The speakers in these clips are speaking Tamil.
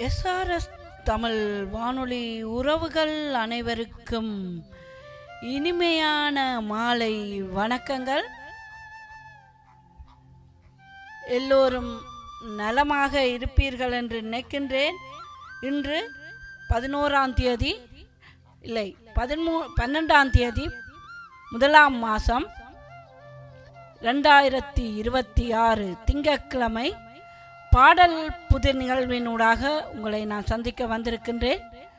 எஸ்ஆர்எஸ் தமிழ் வானொலி உறவுகள் அனைவருக்கும் இனிமையான மாலை வணக்கங்கள். எல்லோரும் நலமாக இருப்பீர்கள் என்று நினைக்கின்றேன். இன்று 11ஆம் தேதி இல்லை 12ஆம் தேதி 1ஆம் மாதம் 2026 திங்கட்கிழமை பாடல் புதிர் நிகழ்வினூடாக உங்களை நான் சந்திக்க வந்திருக்கின்றேன்.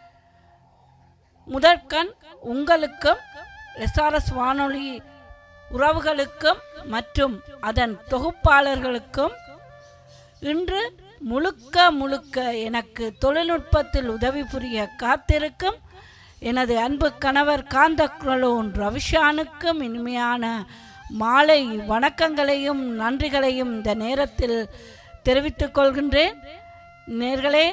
முதற்கண் உங்களுக்கும் எஸ்ஆர்எஸ் வானொலி உறவுகளுக்கும் மற்றும் அதன் தொகுப்பாளர்களுக்கும் இன்று முழுக்க எனக்கு தொழில்நுட்பத்தில் உதவி புரிய காத்திருக்கும் எனது அன்பு கணவர் காந்தக்ரலோன் ரவிஷானுக்கும் இனிமையான மாலை வணக்கங்களையும் நன்றிகளையும் இந்த நேரத்தில் தெரிவித்துக் கொள்கின்றேன். நேர்களே,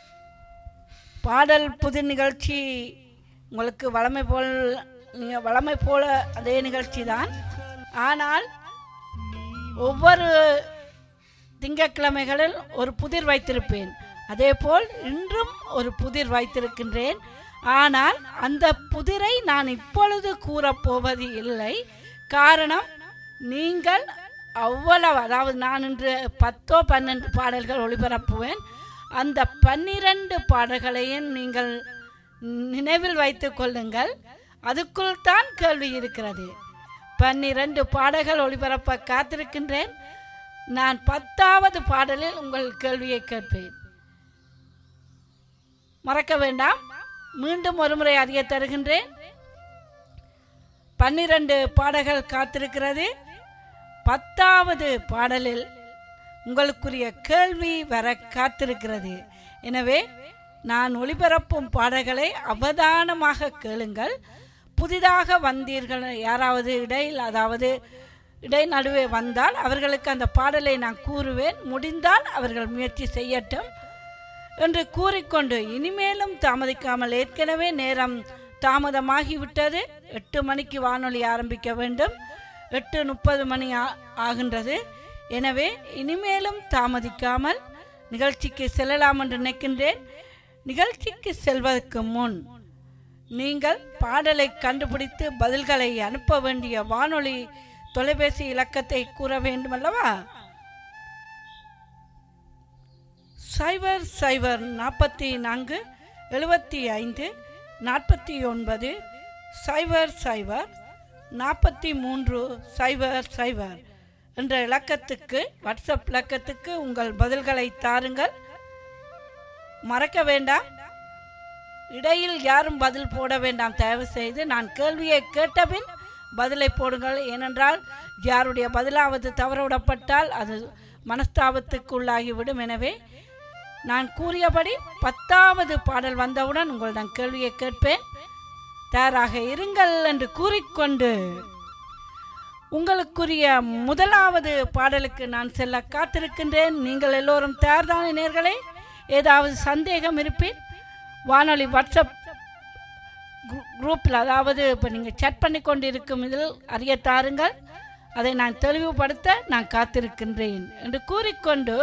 பாடல் புதிர் நிகழ்ச்சி உங்களுக்கு வழமை போல அதே நிகழ்ச்சி தான். ஆனால் ஒவ்வொரு திங்கட்கிழமைகளில் ஒரு புதிர் வைத்திருப்பேன். அதேபோல் இன்றும் ஒரு புதிர் வைத்திருக்கின்றேன். ஆனால் அந்த புதிரை நான் இப்பொழுது கூறப்போவது இல்லை. காரணம், நீங்கள் அவ்வளவு, அதாவது நான் இன்று 10-12 பாடல்கள் ஒளிபரப்புவேன். அந்த 12 பாடல்களையும் நீங்கள் நினைவில் வைத்துக் கொள்ளுங்கள். அதுக்குள் தான் கேள்வி இருக்கிறது. 12 பாடல்கள் ஒளிபரப்ப காத்திருக்கின்றேன். நான் 10வது பாடலில் உங்கள் கேள்வியை கேட்பேன். மறக்க வேண்டாம். மீண்டும் ஒருமுறை அறிய தருகின்றேன். 12 பாடல்கள் காத்திருக்கிறது. 10வது பாடலில் உங்களுக்குரிய கேள்வி வர காத்திருக்கிறது. எனவே நான் ஒளிபரப்பும் பாடல்களை அவதானமாக கேளுங்கள். புதிதாக வந்தீர்கள் யாராவது இடை நடுவே வந்தால் அவர்களுக்கு அந்த பாடலை நான் கூறுவேன். முடிந்தால் அவர்கள் முயற்சி செய்யட்டும் என்று கூறிக்கொண்டு, இனிமேலும் தாமதிக்காமல், ஏற்கனவே நேரம் தாமதமாகிவிட்டது. 8 மணிக்கு வானொலி ஆரம்பிக்க வேண்டும். 8:30 மணி ஆகின்றது. எனவே இனிமேலும் தாமதிக்காமல் நிகழ்ச்சிக்கு செல்லலாம் என்று நினைக்கின்றேன். நிகழ்ச்சிக்கு செல்வதற்கு முன் நீங்கள் பாடலை கண்டுபிடித்து பதில்களை அனுப்ப வேண்டிய வானொலி தொலைபேசி இலக்கத்தை கூற வேண்டும் அல்லவா? 0044 75 49 00 43 00 என்ற இலக்கத்துக்கு, வாட்ஸ்அப் இலக்கத்துக்கு உங்கள் பதில்களை தாருங்கள். மறக்க வேண்டாம், இடையில் யாரும் பதில் போட வேண்டாம். தயவு செய்து நான் கேள்வியை கேட்டபின் பதிலை போடுங்கள். ஏனென்றால் யாருடைய பதிலாவது தவறவிடப்பட்டால் அது மனஸ்தாபத்துக்கு உள்ளாகிவிடும். எனவே நான் கூறியபடி 10வது பாடல் வந்தவுடன் உங்களிடம் கேள்வியை கேட்பேன். தயாராக இருங்கள் என்று கூறிக்கொண்டு உங்களுக்குரிய முதலாவது பாடலுக்கு நான் செல்ல காத்திருக்கின்றேன். நீங்கள் எல்லோரும் தயார்தானே நேர்களே? ஏதாவது சந்தேகம் இருப்பின் வானொலி வாட்ஸ்அப் குரூப்பில், அதாவது இப்போ நீங்கள் சேட் பண்ணி கொண்டு இருக்கும் இதில் அறிய தாருங்கள். அதை நான் தெளிவுபடுத்த நான் காத்திருக்கின்றேன் என்று கூறிக்கொண்டு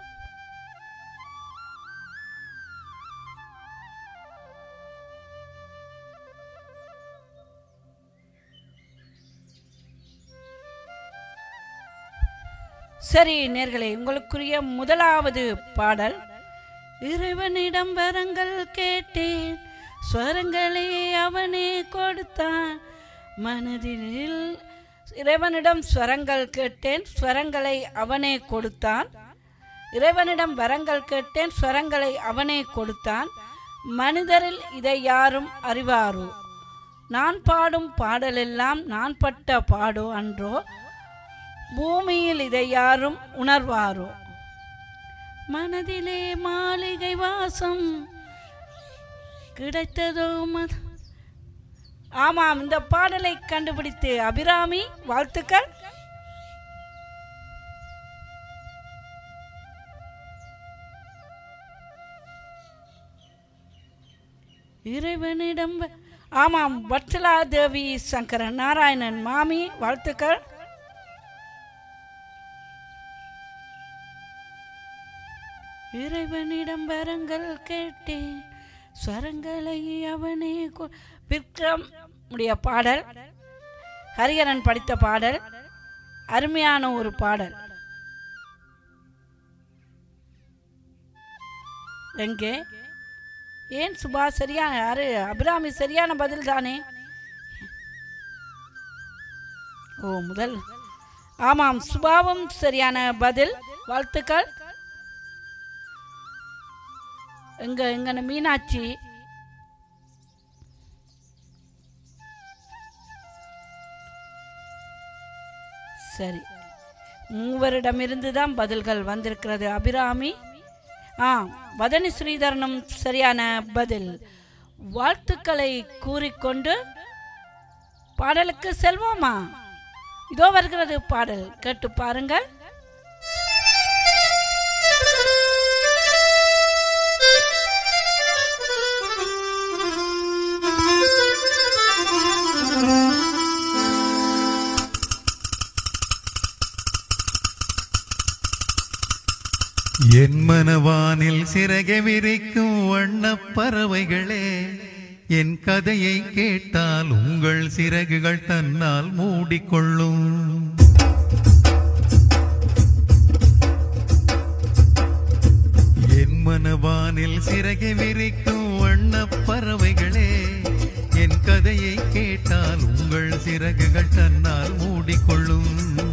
சரி நேர்களே, உங்களுக்குரிய முதலாவது பாடல். இறைவனிடம் வரங்கள் கேட்டேன், ஸ்வரங்களை அவனே கொடுத்தான் மனதில். இறைவனிடம் ஸ்வரங்கள் கேட்டேன், ஸ்வரங்களை அவனே கொடுத்தான். இறைவனிடம் வரங்கள் கேட்டேன், ஸ்வரங்களை அவனே கொடுத்தான். மனிதரில் இதை யாரும் அறிவாரோ? நான் பாடும் பாடலெல்லாம் நான் பட்ட பாடோ அன்றோ? பூமியில் இதை யாரும் உணர்வாரோ? மனதிலே மாளிகை வாசம் கிடைத்ததோ? ஆமாம், இந்த பாடலை கண்டுபிடித்து அபிராமி, வாழ்த்துக்கள். இறைவனிடம், ஆமாம், வட்சலா தேவி சங்கரன் நாராயணன் மாமி, வாழ்த்துக்கள். இறைவனிடம் வரங்கள் கேட்டேன், ஸ்வரங்களை அவனே விக்ரம் உடைய பாடல், ஹரிஹரன் படித்த பாடல், அருமையான ஒரு பாடல். எங்கே ஏன் சுபா சரியான அபிராமி சரியான பதில் தானே? ஓ முதல் ஆமாம், சுபாவும் சரியான பதில். வாழ்த்துக்கள். எங்க மீனாட்சி சரி, மூவரிடமிருந்து தான் பதில்கள் வந்திருக்கிறது. அபிராமி வதனி ஸ்ரீதரனும் சரியான பதில். வாழ்த்துக்களை கூறிக்கொண்டு பாடலுக்கு செல்வோமா? இதோ வருகிறது பாடல், கேட்டு பாருங்கள். என் மனவானில் சிறகை விரிக்கும் வண்ணப் பறவைகளே, என் கதையை கேட்டால் உங்கள் சிறகுகள் தன்னால் மூடிக்கொள்ளும். என் மனவானில் சிறகை விரிக்கும் வண்ணப் பறவைகளே, என் கதையை கேட்டால் உங்கள் சிறகுகள் தன்னால் மூடிக்கொள்ளும்.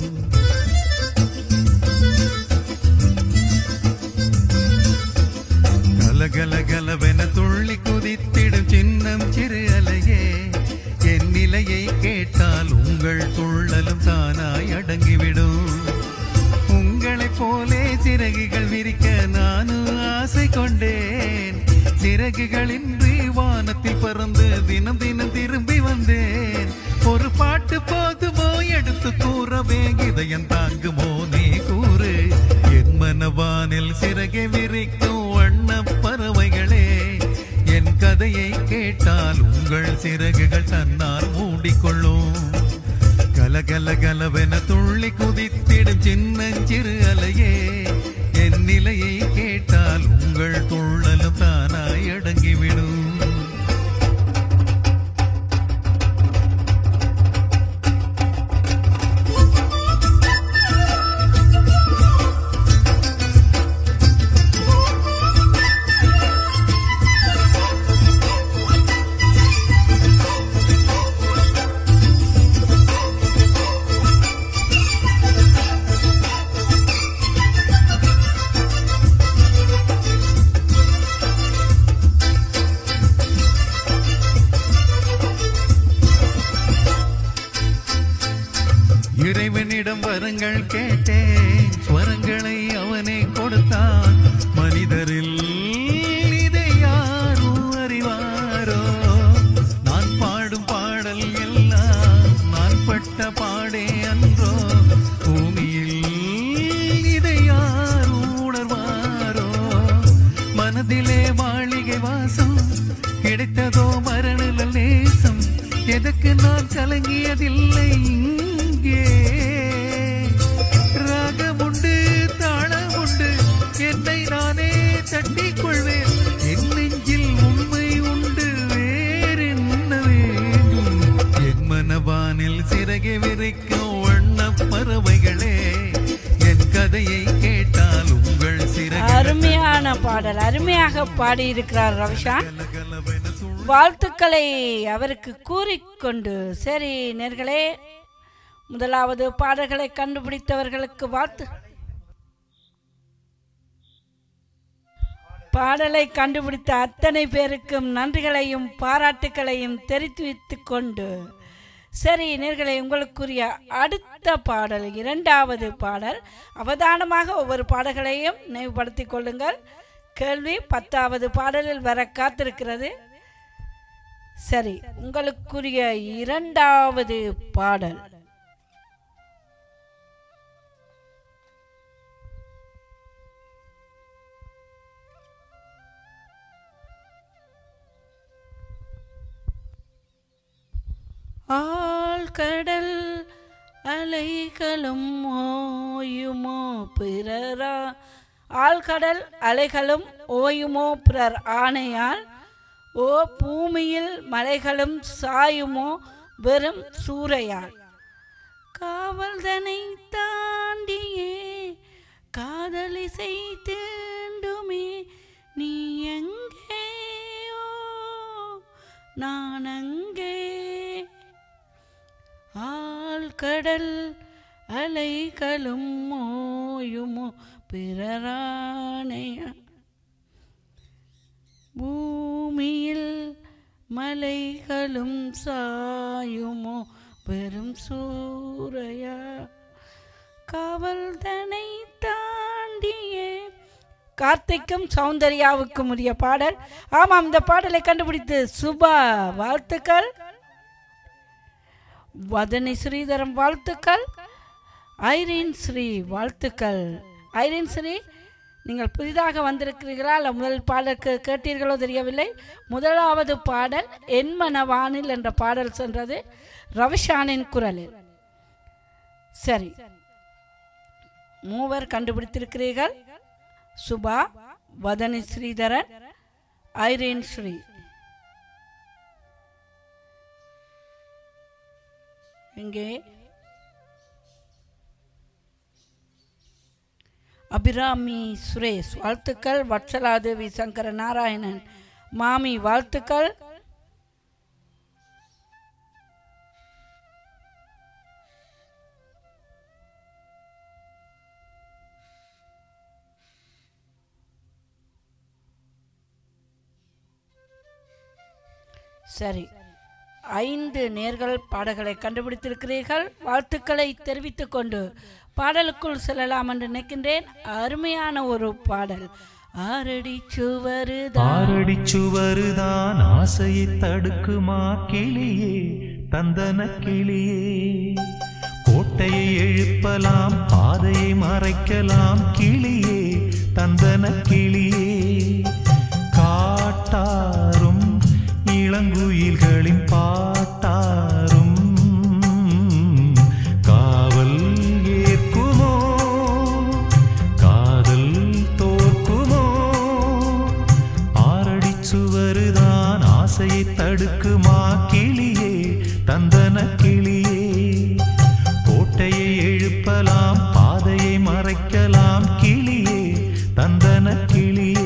கலகலகலவென துள்ளி குதித்திடும் சின்னம் சிறு அலையே, என் நிலையை கேட்டால் உங்கள் துள்ளலும் தானாய் அடங்கிவிடும். உங்களைப் போலே சிறகுகள் விரிக்க நானும் ஆசை கொண்டேன். சிறகுகளின்றி வானத்தில் பறந்து தினம் தினம் திரும்பி வந்தேன். ஒரு பாட்டு போதுமோ எடுத்து கூறவே, இதயம் தாங்குமோ நீ கூறு. என் மனவானில் சிறகை விரிக்கும் வண்ணப் பறவைகளே, என் கதையை கேட்டால் உங்கள் சிறகுகள் தன்னால் மூடிக்கொள்ளும். கலகலகலவென துள்ளி குதித்திடும் சின்னஞ்சிறு அலையே, என் நிலையை கேட்டால் உங்கள் துள்ளலும் தானாய் அடங்கிவிடும். இறைவனிடம் வரங்கள் கேட்டேன், ஸ்வரங்களை அவனே கொடுத்தான். மனிதரில் இதை யாரும் அறிவாரோ? நான் பாடும் பாடல் எல்லாம் நான் பட்ட பாடே அன்றோ? பூமியில் இதை யாரும் உணர்வாரோ? மனதிலே மாளிகை வாசம் கிடைத்ததோ மரண நேசம், எதற்கு நான் கலங்கியதில்லை. ராகமுண்டு தாளமுண்டு, என்னை நானே தட்டிக் கொள்வேன். என் நெஞ்சில் உண்மை உண்டு, வேறென்ன வேண்டும்? என் மனவானில் சிறகை விரிக்கும் வண்ணப் பறவைகளே, என் கதையை கேட்டால் உங்கள் சிறகு. அருமையான பாடல், அருமையாக பாடியிருக்கிறார் ரவிஷான். வாழ்த்துக்களை அவருக்கு கூறிக்கொண்டு சரி நேர்களே, முதலாவது பாடல்களை கண்டுபிடித்தவர்களுக்கு வாழ்த்து. பாடலை கண்டுபிடித்த அத்தனை பேருக்கும் நன்றிகளையும் பாராட்டுகளையும் தெரிவித்துக் கொண்டு சரி நேர்களே, உங்களுக்குரிய அடுத்த பாடல், இரண்டாவது பாடல். அவதானமாக ஒவ்வொரு பாடல்களையும் நினைவுபடுத்திக் கொள்ளுங்கள். கேள்வி 10வது பாடலில் வர காத்திருக்கிறது. சரி, உங்களுக்குரிய இரண்டாவது பாடல். ஆழ்கடல் அலைகளும் ஓயுமோ பிறரா ஆழ்கடல் அலைகளும் ஓயுமோ பிறர் ஆணையால், ஓ பூமியில் மலைகளும் சாயுமோ வெறும் சூறையால். காவல்தனை தாண்டியே காதலிசை தீண்டுமே, நீ எங்கேயோ நான் அங்கே. ஆழ்கடல் அலைகளும் ஓயுமோ பிறரானையா, பூமியில் மலைகளும் சாயுமோ பெரும் சூறையா. காவல்தனை தாண்டியே. கார்த்திக்கும் சௌந்தர்யாவுக்கும் உரிய பாடல். ஆமாம், இந்த பாடலை கண்டுபிடித்து சுபா வாழ்த்துக்கள். வதனி ஸ்ரீதரம் வாழ்த்துக்கள். ஐரீன் ஸ்ரீ வாழ்த்துக்கள். ஐரீன் ஸ்ரீ, நீங்கள் புதிதாக வந்திருக்கிறீர்களா இல்லை முதல் பாடல் கேட்டீர்களோ தெரியவில்லை. முதலாவது பாடல் என் மனவானில் என்ற பாடல் சென்றது ரவிஷானின் குரலில். சரி, மூவர் கண்டுபிடித்திருக்கிறீர்கள். சுபா, வதனி ஸ்ரீதரன், ஐரீன் ஸ்ரீ. இங்கே அபிராமி சுரேஷ் வாழ்த்துக்கள். வட்சலாதேவி சங்கர நாராயணன் மாமி வாழ்த்துக்கள். சரி, 5 நேர்கள் பாடல்களை கண்டுபிடித்திருக்கிறீர்கள். வாழ்த்துக்களை தெரிவித்துக் கொண்டு பாடலுக்குள் செல்லலாம் என்று நினைக்கின்றேன். அருமையான ஒரு பாடல். ஆரடி சுவருதான் ஆசையை தடுக்குமா கிளியே, தந்தன கிளியே. கோட்டையை எழுப்பலாம், பாதையை மறைக்கலாம் கிளியே, தந்தன கிளியே. காட்டாரும் இளங்குயில்களின் பாட்டாரும் காவல் ஏற்குமோ, காதல் தோற்குமோ. ஆரடி சுவருதான் ஆசையை தடுக்குமா கிளியே, தந்தன கிளியே. கோட்டையை எழுப்பலாம், பாதையை மறைக்கலாம் கிளியே, தந்தன கிளியே.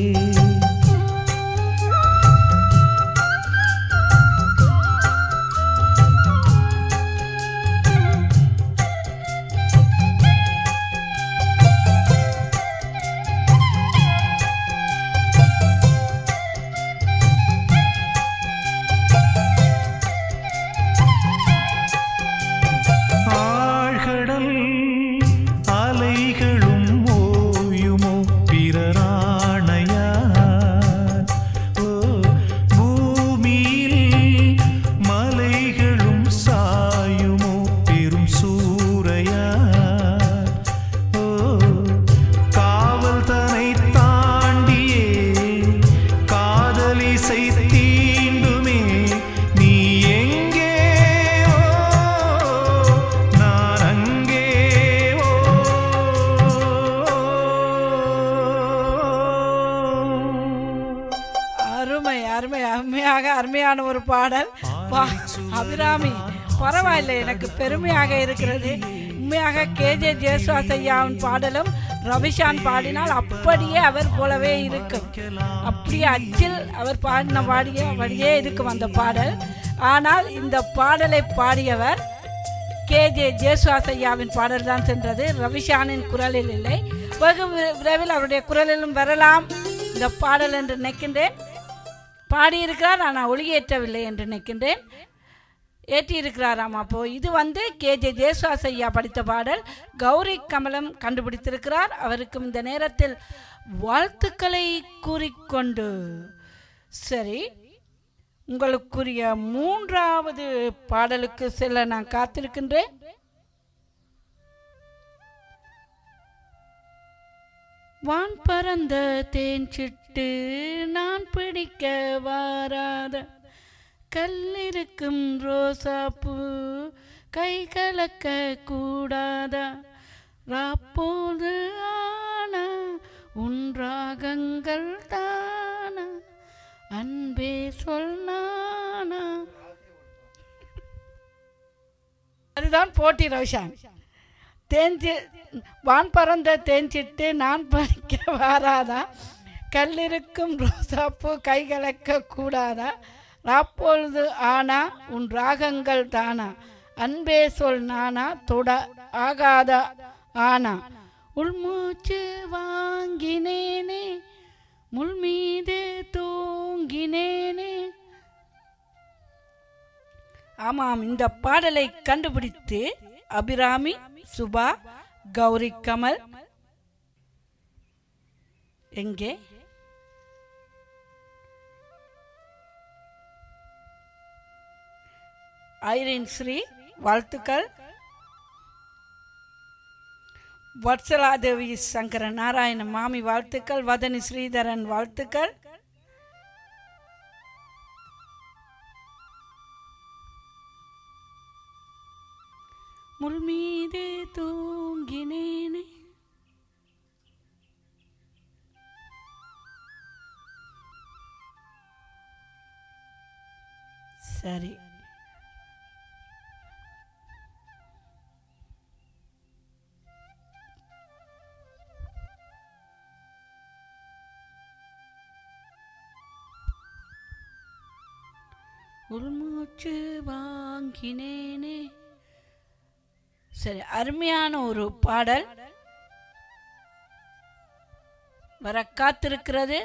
அருமையான ஒரு பாடல். அபிராமி, பரவாயில்லை, எனக்கு பெருமையாக இருக்கிறது. உண்மையாக கேஜே ஜேசுதாஸ் ஐயாவின் பாடலும் ரவிஷான் பாடினால் அப்படியே அவர் போலவே இருக்கும். அப்படியே அச்சில் அவர் பாடின வழியே இருக்கும் அந்த பாடல். ஆனால் இந்த பாடலை பாடியவர் கேஜே ஜேசுதாஸ் ஐயாவின் பாடல் தான் சென்றது, ரவிஷானின் குரலில் இல்லை. வெகு விரைவில் அவருடைய குரலிலும் வரலாம் இந்த பாடல் என்று நினைக்கின்றேன். பாடியிருக்கிறார், ஆனால் ஒளியேற்றவில்லை என்று நினைக்கின்றேன். ஏற்றியிருக்கிறாராம். அப்போ இது கேஜே ஜேசுதாஸ் ஐயா படித்த பாடல். கௌரி கமலம் கண்டுபிடித்திருக்கிறார். அவருக்கும் இந்த நேரத்தில் வாழ்த்துக்களை கூறிக்கொண்டு, சரி, உங்களுக்குரிய 3வது பாடலுக்கு செல்ல நான் காத்திருக்கின்றேன். வான் பறந்த தேன் சிட்டு நான் பிடிக்க வாராத, கல்லிருக்கும் ரோசாப்பூ கை கலக்க கூடாதா, ராப்போது ஆனா ராகங்கள் தானா அன்பே சொல்லானா. அதுதான் போட்டி ரவிஷான். தேஞ்சி வான் பறந்த தேஞ்சிட்டு நான் பறிக்க வாராதா, கல்லிருக்கும் ரோசாப்பூ கைகலக்க கூடாதா, ராப்பொழுது ஆனா உன் ராகங்கள் தானா அன்பே சொல் நானா தொட ஆகாத ஆனா. உள்மூச்சு வாங்கினேனே முள் மீது தூங்கினேனே. ஆமாம், இந்த பாடலை கண்டுபிடித்து அபிராமி, சுபா, கௌரி கமல், எங்கே ஐரின் ஸ்ரீ வாழ்த்துக்கள். வத்சலாதேவி சங்கர நாராயண மாமி வாழ்த்துக்கள். வதனி ஸ்ரீதரன் வாழ்த்துக்கள். முள் மீது தூங்கினேனே. சரி, உள்மூச்சு வாங்கினேனே. சரி, அருமையான ஒரு பாடல் வர காத்திருக்கிறது.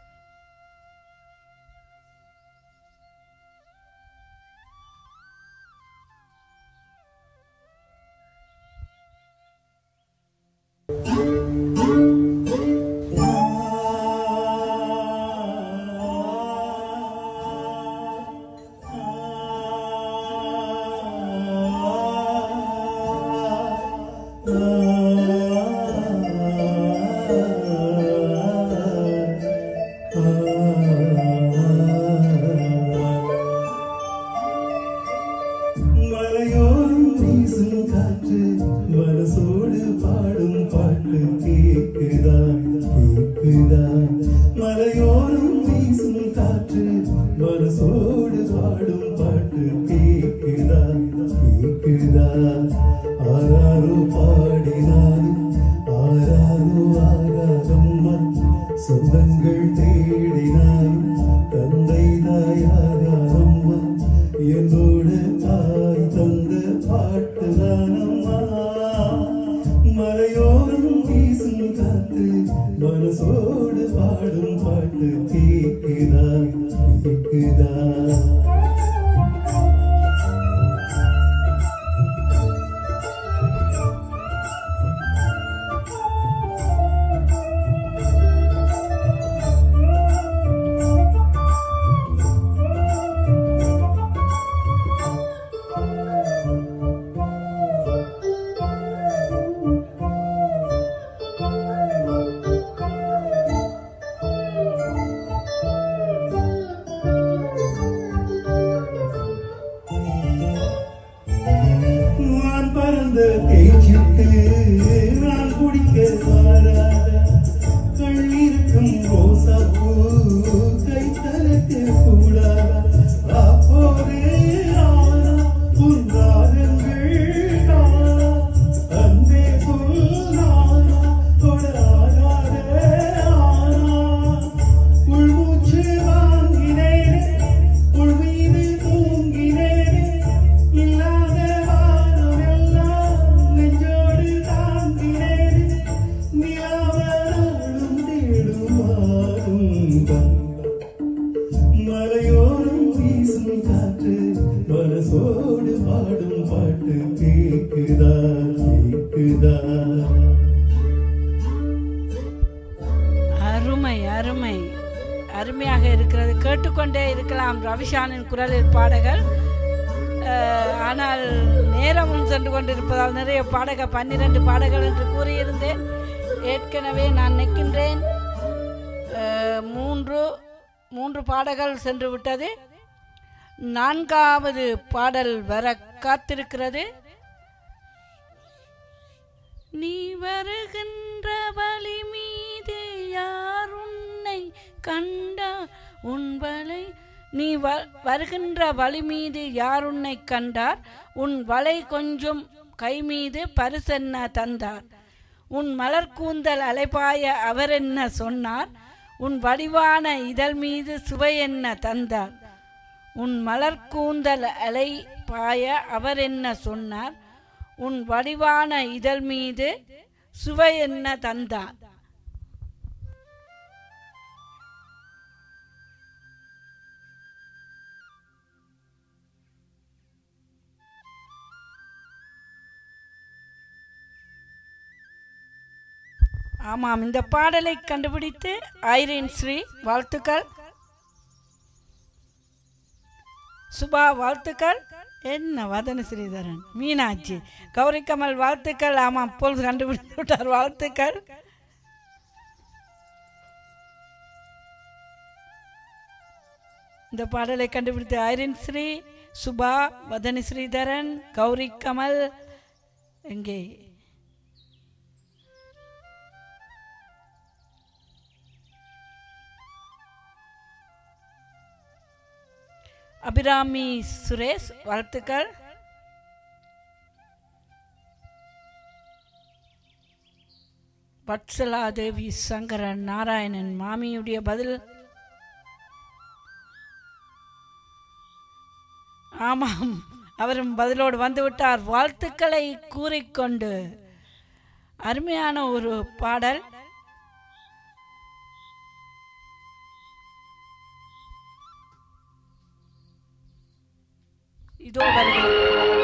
அருமையாக இருக்கிறது. கேட்டுக்கொண்டே இருக்கலாம் ரவிஷானின் குரலில் பாடல்கள். ஆனால் நேரமும் சென்று கொண்டிருப்பதால் நிறைய 12 பாடல்கள் என்று கூறியிருந்தேன். ஏற்கனவே நான் நிற்கின்றேன். 3 பாடல்கள் சென்று விட்டது. 4வது பாடல் வர காத்திருக்கிறது. நீ வருகின்ற வழி மீது யார் கண்டா உன் வலை நீ வருகின்ற வழி மீது யார் உன்னை கண்டார் உன் வலை கொஞ்சம் கை மீது பரிசென்ன தந்தார் உன் மலர் கூந்தல் அலைபாய அவர் என்ன சொன்னார் உன் வடிவான இதழ் மீது சுவை என்ன தந்தார் உன் மலர் கூந்தல் அலை பாய அவர் என்ன சொன்னார் உன் வடிவான இதழ் மீது சுவை என்ன தந்தார். ஆமாம், இந்த பாடலை கண்டுபிடித்து ஐரின் ஸ்ரீ வாழ்த்துக்கள். சுபா வாழ்த்துக்கள். என்ன வதன ஸ்ரீதரன், மீனாட்சி, கௌரி கமல் வாழ்த்துக்கள். ஆமாம், பொழுது கண்டுபிடித்து விட்டார், வாழ்த்துக்கள். இந்த பாடலை கண்டுபிடித்து ஐரின் ஸ்ரீ, சுபா, வதனி ஸ்ரீதரன், கௌரி கமல். எங்கே அபிராமி சுரேஷ் வாழ்த்துக்கள். வத்சலா தேவி சங்கரன் நாராயணன் மாமியுடைய பதில். ஆமாம், அவரும் பதிலோடு வந்துவிட்டார், வாழ்த்துக்களை கூறிக்கொண்டு. அருமையான ஒரு பாடல். இதோ வருகிறது.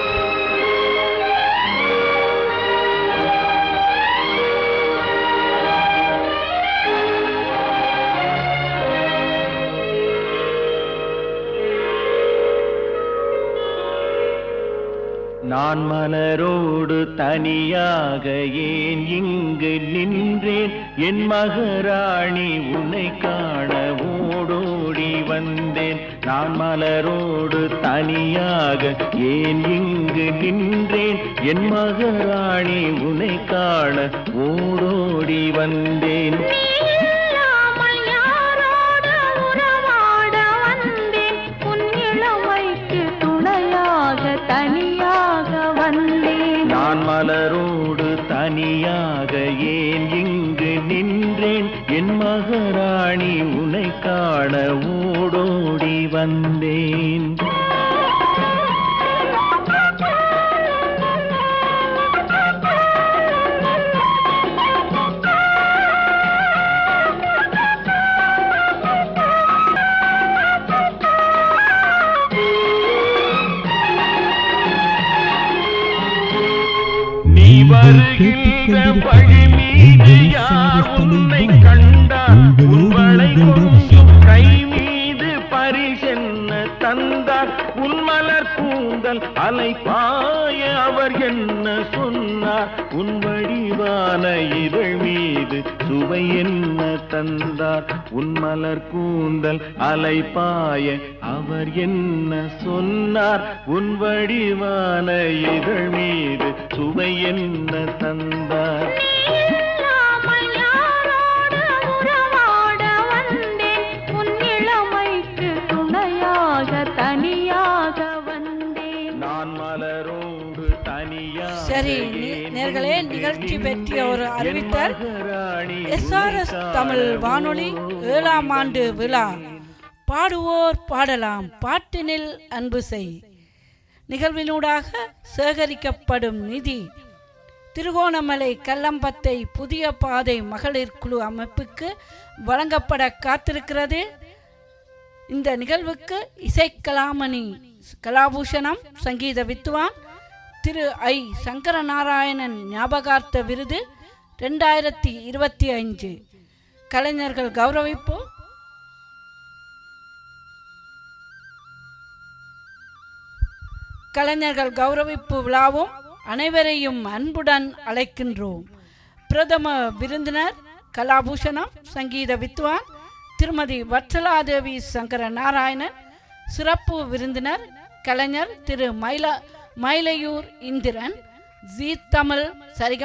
நான் மலரோடு தனியாக ஏன் இங்கு நின்றேன் என் மகராணி உன்னை காண ஓடோடி வந்தேன். நான் மலரோடு தனியாக ஏன் இங்கு நின்றேன் என் மகராணி உன்னை காண ஓடோடி வந்தேன். நான் மலரோடு தனியாக ஏன் இங்கு நின்றேன் என் மகராணி உன்னை காண ஓடோடி வந்தேன். வருகின்ற வழி மீது யார் உன்னை கண்டார் உன்வளை கொஞ்சம் கை மீது பரிசென்ன தந்தார் உன் மலர் கூந்தல் அலை பாய அவர் என்ன சொன்னார் உன் வடிவான இதழ் மீது சுவை என்ன தந்தார் உன் மலர் கூந்தல் அலை பாய அவர் என்ன சொன்னார் உன் வடிவான இதழ் மீது சுவை என்ன தந்தார். நான் மலரோடு தனியாக. சரி நேர்களே, நிகழ்ச்சி பற்றிய ஒரு அறிவித்தல். SRS தமிழ் வானொலி 7ஆம் ஆண்டு விழா பாடுவோர் பாடலாம் பாட்டினில் அன்பு செய் நிகழ்வினூடாக சேகரிக்கப்படும் நிதி திருகோணமலை கல்லம்பத்தை புதிய பாதை மகளிர் குழு அமைப்புக்கு வழங்கப்பட காத்திருக்கிறது. இந்த நிகழ்வுக்கு இசைக்கலாமணி கலாபூஷணம், சங்கீத வித்துவான் திரு ஐ சங்கரநாராயணன் ஞாபகார்த்த விருது 2025 கலைஞர்கள் கௌரவிப்பு. கலைஞர்கள் கௌரவிப்பு விழாவும் அனைவரையும் அன்புடன் அழைக்கின்றோம். பிரதம விருந்தினர் கலாபூஷணம், சங்கீத வித்வான் திருமதி வத்சலாதேவி சங்கர நாராயணன். சிறப்பு விருந்தினர் கலைஞர் திரு மயிலையூர் இந்திரன், ஜீ தமிழ்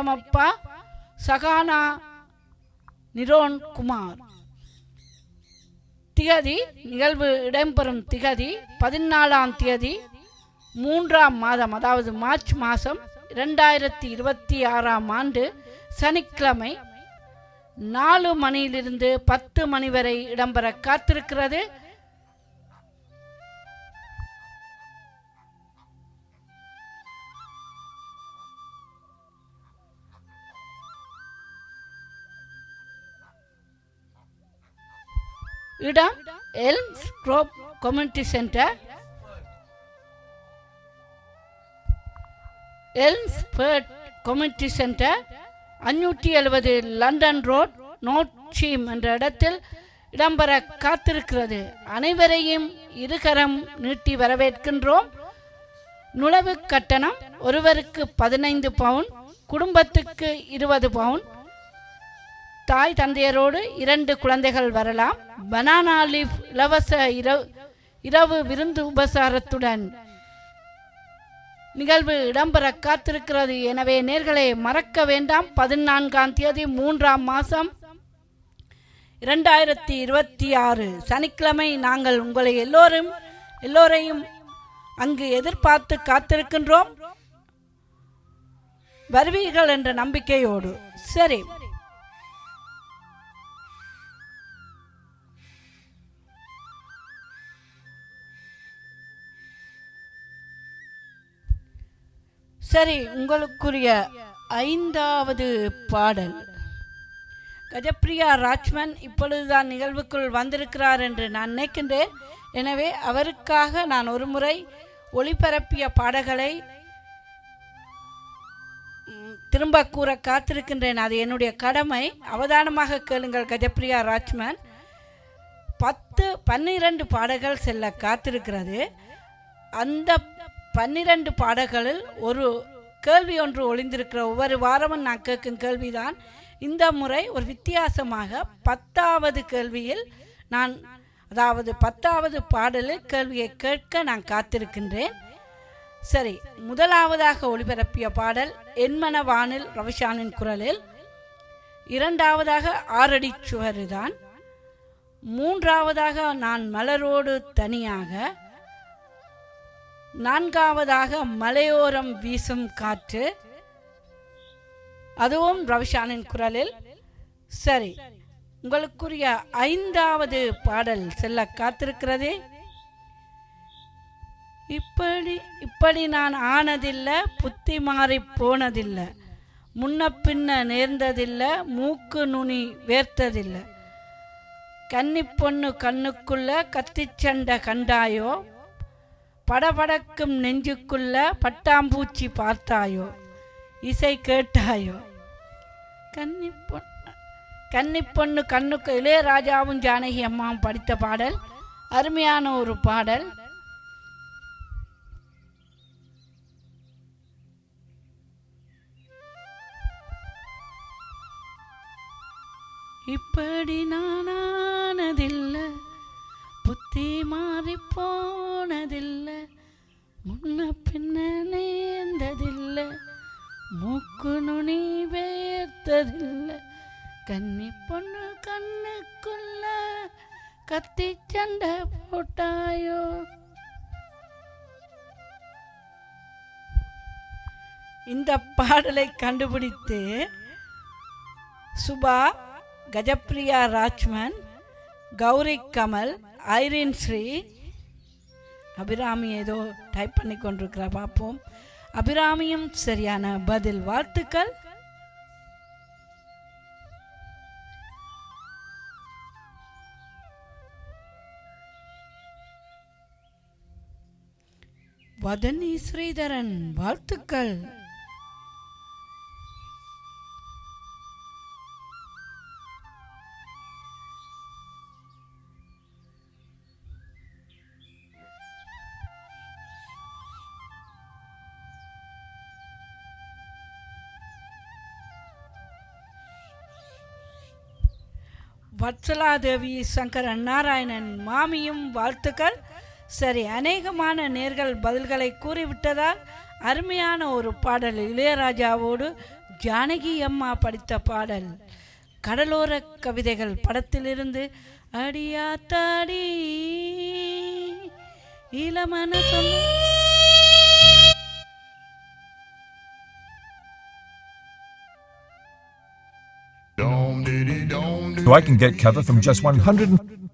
சரிகமப்பா, சகானா நிரோன் குமார். திகதி நிகழ்வு இடம்பெறும் திகதி 14ஆம் தேதி 3ஆம் மாதம், அதாவது மார்ச் மாதம் 2026ஆம் ஆண்டு சனிக்கிழமை 4 மணியிலிருந்து 10 மணி வரை இடம்பெற காத்திருக்கிறது. இடம் எல்ம்ஸ் க்ரோவ் கம்யூனிட்டி சென்டர், எல்ம்ஸ்பர்ட் கம்யூனிட்டி சென்டர், 570 லண்டன் ரோட், நோட்ஷீம் என்ற இடத்தில் இடம்பெற காத்திருக்கிறது. அனைவரையும் இருகரம் நீட்டி வரவேற்கின்றோம். நுழைவு கட்டணம் ஒருவருக்கு 15 பவுன், குடும்பத்துக்கு 20 பவுன். தாய் தந்தையரோடு 2 குழந்தைகள் வரலாம். பனானா லீஃப் இலவச இரவு விருந்து உபசாரத்துடன் நிகழ்வு இடம்பெற காத்திருக்கிறது. எனவே நேர்களை மறக்க வேண்டாம். 14ஆம் தேதி 3ஆம் மாதம் 2026 சனிக்கிழமை நாங்கள் உங்களை எல்லோரையும் அங்கு எதிர்பார்த்து காத்திருக்கின்றோம். வருவீர்கள் என்ற நம்பிக்கையோடு. சரி, சரி, உங்களுக்குரிய 5வது பாடல். கஜப்பிரியா ராஜ்மன் இப்பொழுதுதான் நிகழ்வுக்குள் வந்திருக்கிறார் என்று நான் நினைக்கின்றேன். எனவே அவருக்காக நான் ஒரு முறை ஒளிபரப்பிய பாடல்களை திரும்ப கூற காத்திருக்கின்றேன். அது என்னுடைய கடமை. அவதானமாக கேளுங்கள். கஜப்பிரியா ராஜ்மன் 12 பாடல்கள் செல்ல காத்திருக்கிறது. அந்த 12 பாடல்களில் ஒரு கேள்வி ஒன்று ஒளிந்திருக்கிற. ஒவ்வொரு வாரமும் நான் கேட்கும் கேள்விதான். இந்த முறை ஒரு வித்தியாசமாக 10வது கேள்வியில் அதாவது 10வது பாடலில் கேள்வியை கேட்க நான் காத்திருக்கின்றேன். சரி, முதலாவதாக ஒளிபரப்பிய பாடல் என்மன வானில் ரவிஷானின் குரலில், 2வதாக 6 அடி சுவரு தான், 3வதாக நான் மலரோடு தனியாக, 4வதாக மலையோரம் வீசும் காற்று, அதுவும் ரவிஷானின் குரலில். சரி, உங்களுக்குரிய 5வது பாடல் செல்ல காத்திருக்கிறது. இப்படி நான் ஆனதில்லை, புத்தி மாறி போனதில்லை, முன்ன பின்ன நேர்ந்ததில்லை, மூக்கு நுனி வேர்த்ததில்லை, கன்னி பொண்ணு கண்ணுக்குள்ள கத்திச்சண்டை கண்டாயோ, படபடக்கும் நெஞ்சுக்குள்ள பட்டாம்பூச்சி பார்த்தாயோ, இசை கேட்டாயோ. கன்னி பொண்ணு கண்ணுக்கு இளையராஜாவும் ஜானகி அம்மாவும் படித்த பாடல். அருமையான ஒரு பாடல். இப்படி நானானதில்லை, புத்தி மாறி போனதில்லை, முன்ன பின்ன நேர்ந்ததில்லை, மூக்கு நுனி வேர்த்ததில்லை, கன்னி பொண்ணு கண்ணுக்குள்ள கத்தி சண்டை போட்டாயோ. இந்த பாடலை கண்டுபிடித்து சுபா, கஜப்பிரியா ராஜ்மன், கௌரி கமல், ஐரின் ஸ்ரீ, அபிராமி ஏதோ டைப் பண்ணி கொண்டிருக்கிறா, பார்ப்போம். அபிராமியும் சரியான பதில். வாழ்த்துக்கள். வதனி ஸ்ரீதரன், வாழ்த்துக்கள். வத்சலாதேவி சங்கரன் நாராயணன், மாமியும் வாழ்த்துக்கள். சரி, அநேகமான நேர்கள் பதில்களை கூறிவிட்டதால் அருமையான ஒரு பாடல். இளையராஜாவோடு ஜானகி அம்மா படித்த பாடல். கடலோர கவிதைகள் படத்திலிருந்து அடியாத்தாடி இளமன சொல்லு. So I can get cover from just 100.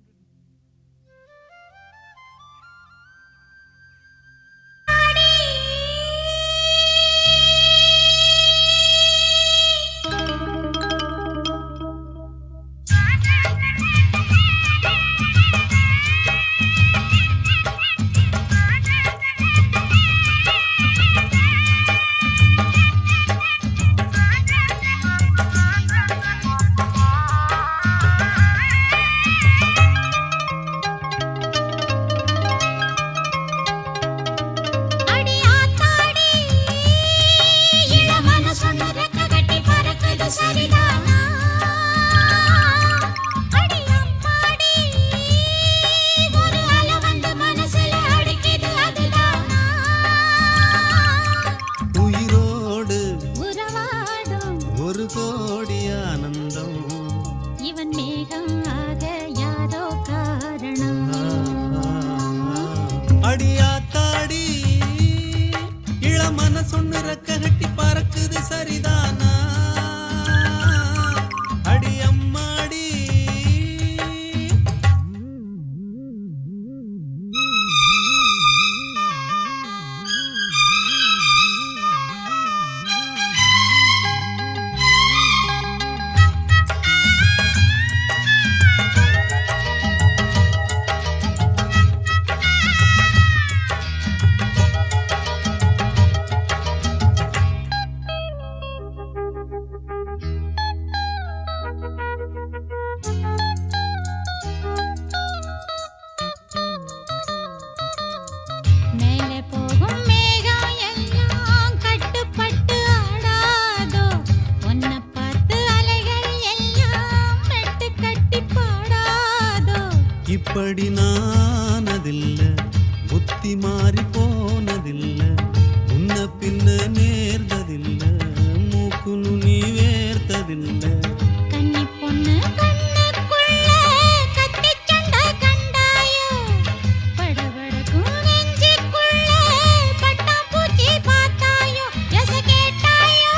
இப்படி நானதில்ல புத்தி மாறி போனதில்ல உன்ன பின்ன நேர்ந்ததில்ல மூக்கு நுனி வேர்த்ததில்ல கன்னி பொண்ணு கண்ணுக்குள்ள கத்தி சண்டை கண்டாயோ படபடக்கும் நெஞ்சுக்குள்ள பட்டாம்பூச்சி பார்த்தாயோ எச கேட்டாயோ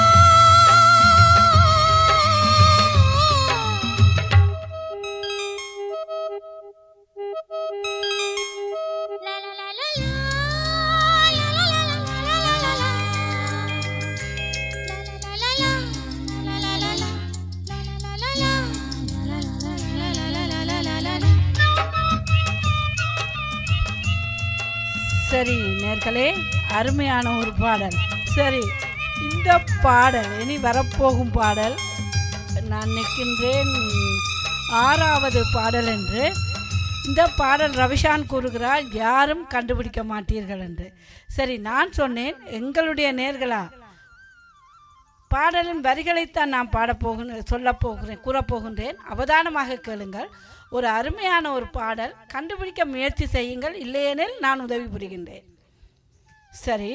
சரி நேர்களே, அருமையான ஒரு பாடல். சரி, இந்த பாடல் இனி வரப்போகும் பாடல் நான் நிற்கின்றேன் 6வது பாடல் என்று. இந்த பாடல் ரவிஷான் கூறுகிறார் யாரும் கண்டுபிடிக்க மாட்டீர்கள் என்று. சரி, நான் சொன்னேன் எங்களுடைய நேர்களா பாடலின் வரிகளைத்தான் நான் கூறப்போகின்றேன். அவதானமாக கேளுங்கள். ஒரு அருமையான ஒரு பாடல், கண்டுபிடிக்க முயற்சி செய்யுங்கள், இல்லையெனில் நான் உதவி புரிகின்றேன். சரி.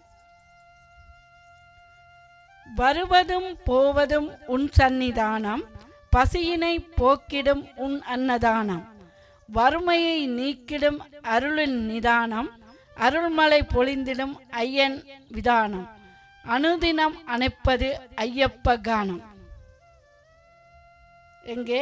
வருவதும் போவதும் உன் சந்நிதானம், பசியினை போக்கிடும் உன் அன்னதானம், வறுமையை நீக்கிடும் அருளின் நிதானம், அருள்மலை பொழிந்திடும் ஐயன் விதானம், அனுதினம் அணைப்பது ஐயப்ப கானம். எங்கே?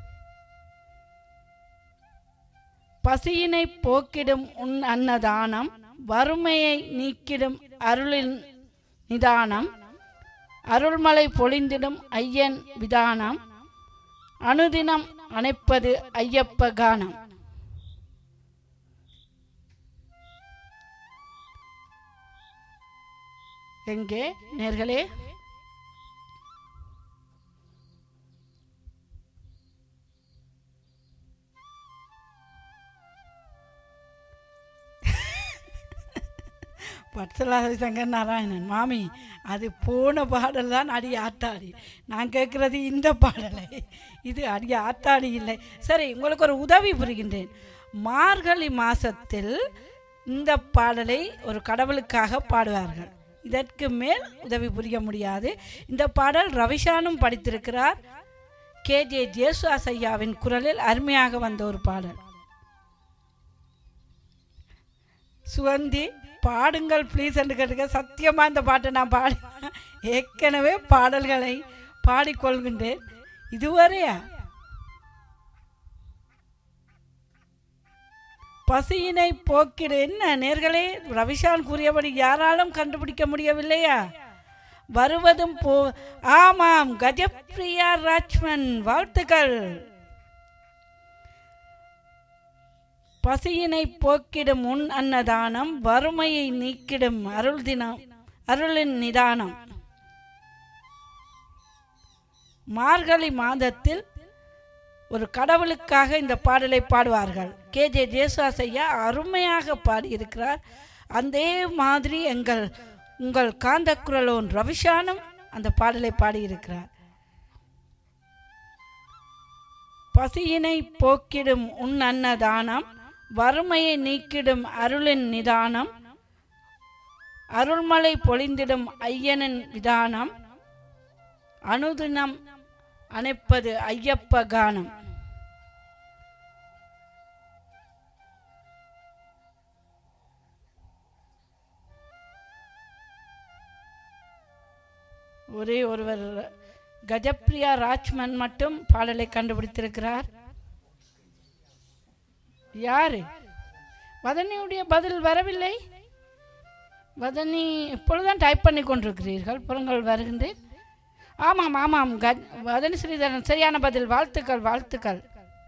பசியினை போக்கிடும் உன் அன்னதானம், வறுமையை நீக்கிடும் அருளின் நிதானம், அருள்மலை பொழிந்திடும் ஐயன் விதானம், அனுதினம் அணைப்பது ஐயப்ப கானம். எங்கே நேர்களே? பட்சலாதி சங்கர் நாராயணன் மாமி, அது போன பாடல் தான் அடி ஆத்தாடி. நான் கேட்குறது இந்த பாடலை, இது அடி ஆத்தாடி இல்லை. சரி, உங்களுக்கு ஒரு உதவி புரிகின்றேன். மார்கழி மாதத்தில் இந்த பாடலை ஒரு கடவுளுக்காக பாடுவார்கள். இதற்கு மேல் உதவி புரிய முடியாது. இந்த பாடல் ரவிஷானும் படித்திருக்கிறார், KJ ஜேசுதாஸ் ஐயாவின் குரலில் அருமையாக வந்த ஒரு பாடல். சுகந்தி பாடுங்கள் ப்ளீஸ் என்று கேட்டுக்க. சத்தியமாக இந்த பாட்டை நான் ஏற்கனவே பாடல்களை பாடிக்கொள்கின்றேன். இதுவரையா பசியினை போக்கிடு. என்ன நேர்களே, ரவிஷான் கூறியபடி யாராலும் கண்டுபிடிக்க முடியவில்லையா? வருவதும் ஆமாம், கஜப்ரியா ராஜ்மன், வாழ்த்துக்கள். பசியினை போக்கிடும் உன் அன்னதானம், வறுமையை நீக்கிடும் அருளின் நிதானம். மார்கழி மாதத்தில் ஒரு கடவுளுக்காக இந்த பாடலை பாடுவார்கள். KJ ஜேசுதாஸ் ஐயா அருமையாக பாடியிருக்கிறார். அதே மாதிரி உங்கள் காந்தக்குரலோன் ரவிஷானும் அந்த பாடலை பாடியிருக்கிறார். பசியினை போக்கிடும் உன் அன்னதானம், வறுமையை நீக்கிடும் அருளின் நிதானம், அருள்மலை பொழிந்திடும் ஐயனின் விதானம், அனுதினம் அணைப்பது ஐயப்ப கானம். ஒரே ஒருவர் கஜப்ரியா ராஜ்மன் மட்டும் பாடலை கண்டுபிடித்திருக்கிறார். யாரு? வதனியுடைய பதில் வரவில்லை. வதனி இப்பொழுதுதான் டைப் பண்ணி கொண்டிருக்கிறீர்கள். புறங்கள் வருகின்றேன். ஆமாம் ஆமாம், வதனி ஸ்ரீதரன் சரியான பதில். வாழ்த்துக்கள் வாழ்த்துக்கள்.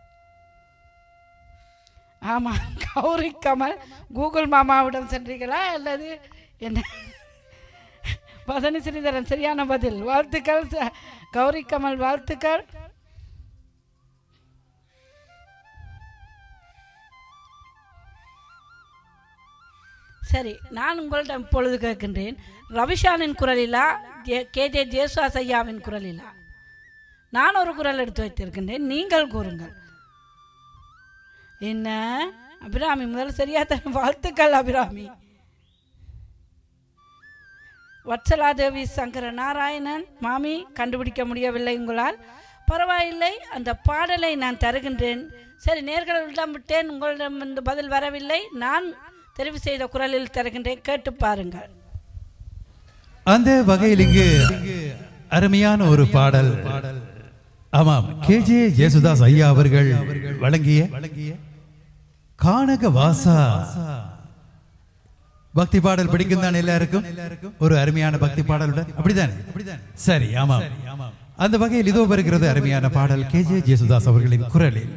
ஆமாம், கௌரி கமல் கூகுள் மாமாவிடம் சென்றீர்களா அல்லது என்ன? வதனி ஸ்ரீதரன் சரியான பதில். வாழ்த்துக்கள் கௌரி கமல், வாழ்த்துக்கள். சரி, நான் உங்களிடம் இப்பொழுது கேட்கின்றேன், ரவிஷானின் குரலிலா KJ ஜேசுதாஸ் ஐயாவின் குரலிலா? நான் ஒரு குரல் எடுத்து வைத்திருக்கின்றேன், நீங்கள் கூறுங்கள். என்ன அபிராமி முதல் சரியா தர? வாழ்த்துக்கள் அபிராமி. வத்சலாதேவி சங்கர நாராயணன் மாமி, கண்டுபிடிக்க முடியவில்லை உங்களால், பரவாயில்லை, அந்த பாடலை நான் தருகின்றேன். சரி, நேர்களிடம் விட்டேன், உங்களிடம் இந்த பதில் வரவில்லை. நான் தெரிவு செய்த குரலில் தருகின்றேன், கேட்டு பாருங்கள். அந்த வகையில் இங்கு அருமையான ஒரு பாடல். ஆமாம், KJ ஜேசுதாஸ் ஐயா அவர்கள் வழங்கிய கானக வாசா பக்தி பாடல் பிடிக்கும் தான் எல்லாருக்கும். ஒரு அருமையான பக்தி பாடலுடன், அப்படித்தானே? சரி, ஆமாம். அந்த வகையில் இதோ வருகிறது அருமையான பாடல் KJ ஜேசுதாஸ் அவர்களின் குரலில்.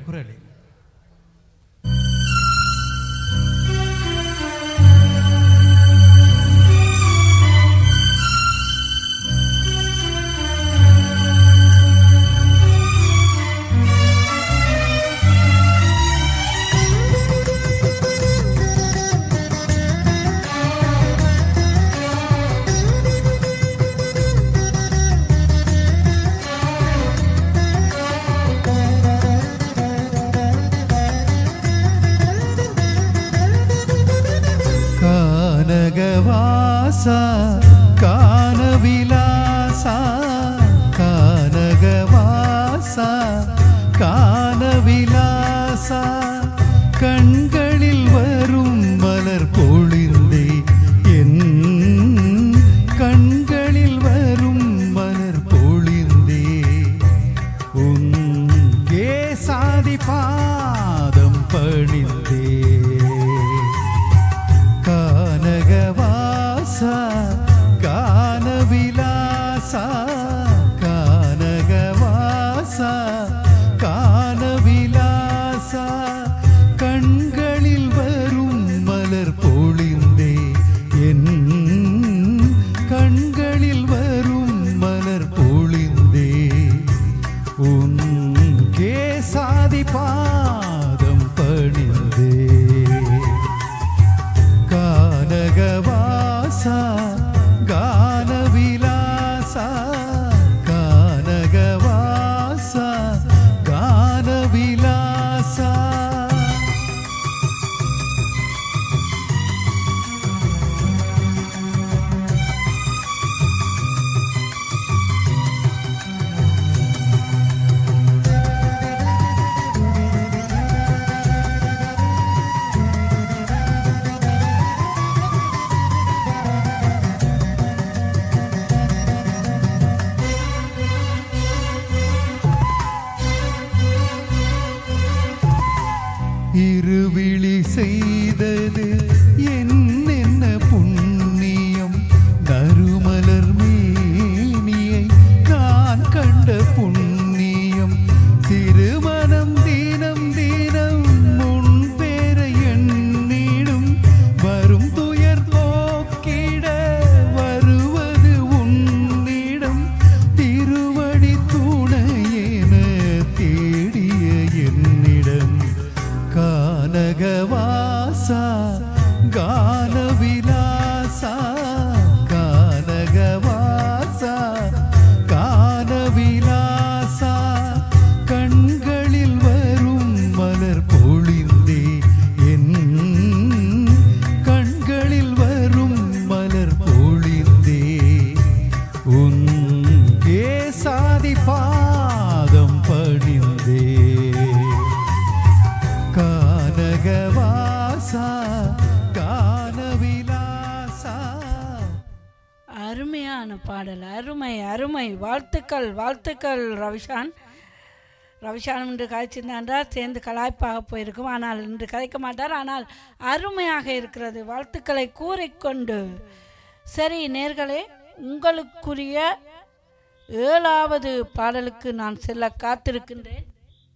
பாடல். அருமை அருமை. வாழ்த்துக்கள் வாழ்த்துக்கள் ரவிஷான். ரவிஷான் இன்று கதைச்சிருந்தான்றால் சேர்ந்து கலாய்ப்பாக போயிருக்கும். ஆனால் இன்று கதைக்க மாட்டார். ஆனால் அருமையாக இருக்கிறது. வாழ்த்துக்களை கூறிக்கொண்டு சரி நேர்களே, உங்களுக்குரிய 7வது பாடலுக்கு நான் செல்ல காத்திருக்கின்றேன்.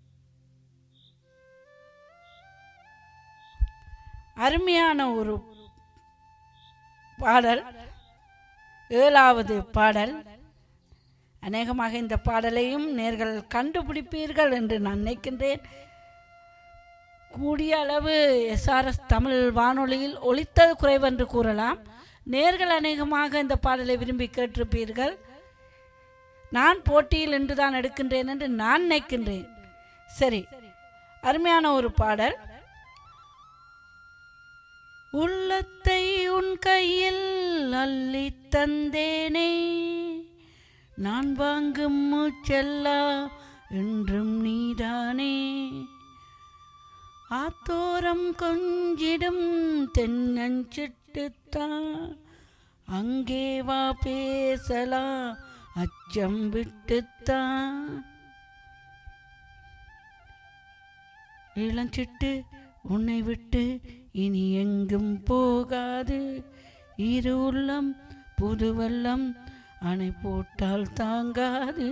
அருமையான ஒரு பாடல், 7வது பாடல். அநேகமாக இந்த பாடலையும் நேர்கள் கண்டுபிடிப்பீர்கள் என்று நான் நினைக்கின்றேன். கூடிய அளவு SRS தமிழ் வானொலியில் ஒலித்தது குறைவென்று கூறலாம். நேர்கள் அநேகமாக இந்த பாடலை விரும்பி கேட்டிருப்பீர்கள். நான் போட்டியில் இன்று தான் எடுக்கின்றேன் என்று நான் நினைக்கின்றேன். சரி, அருமையான ஒரு பாடல். உள்ளத்தை உன் கையில் அள்ளி தந்தேனே, நான் வாங்கும் மூச்செல்லாம் என்றும் நீதானே, ஆத்தோரம் கொஞ்சிடும் தென்னஞ்சிட்டுத்தான், அங்கே வா பேசலாம் அச்சம் விட்டுத்தான், இளஞ்சிட்டு உன்னை விட்டு இனி எங்கும் போகாது, இரு உள்ளம் புது வெள்ளம் அணை போட்டால் தாங்காது.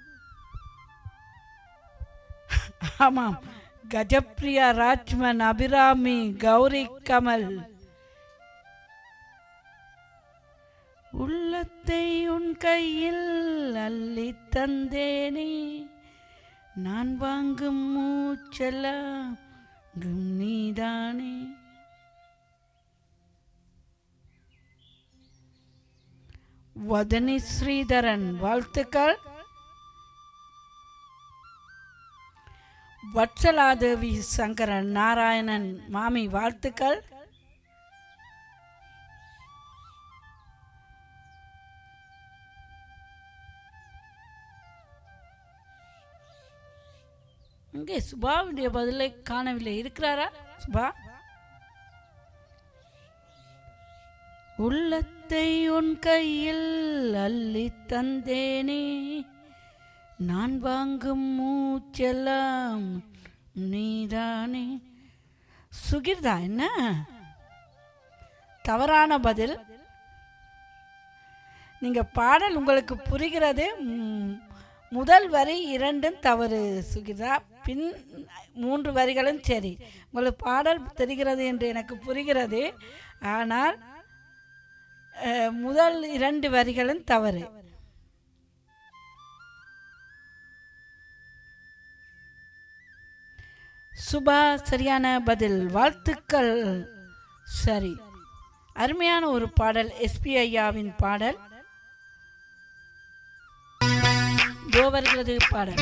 ஆமாம், கஜப்ரியா, ராஜ்மன், அபிராமி, கௌரி கமல். உள்ளத்தை உன் கையில் அள்ளி தந்தேனே, நான் வாங்கும் மூச்செல்லாம் நீதானே. வதனி ஸ்ரீதரன் வாழ்த்துக்கள். வட்சலாதேவி சங்கரன் நாராயணன் மாமி வாழ்த்துக்கள். இங்கே சுபாவுடைய பதிலை காணவில்லை. இருக்கிறாரா சுபா? உள்ளத்தை உன் கையில் அள்ளி தந்தேனே, நான் வாங்கும் மூச்செல்லாம் நீதானே. சுகிர்தா, என்ன தவறான பதில். நீங்க பாடல் உங்களுக்கு புரிகிறது. முதல் வரி 2ம் தவறு சுகிதா. பின் 3 வரிகளும் சரி. உங்களுக்கு பாடல் தெரிகிறது என்று எனக்கு புரிகிறது. ஆனால் முதல் 2 வரிகளும் தவறு. சுபா சரியான பதில். வாழ்த்துக்கள். சரி, அருமையான ஒரு பாடல். எஸ்பி ஐயாவின் பாடல். வருகிறது பாடல்.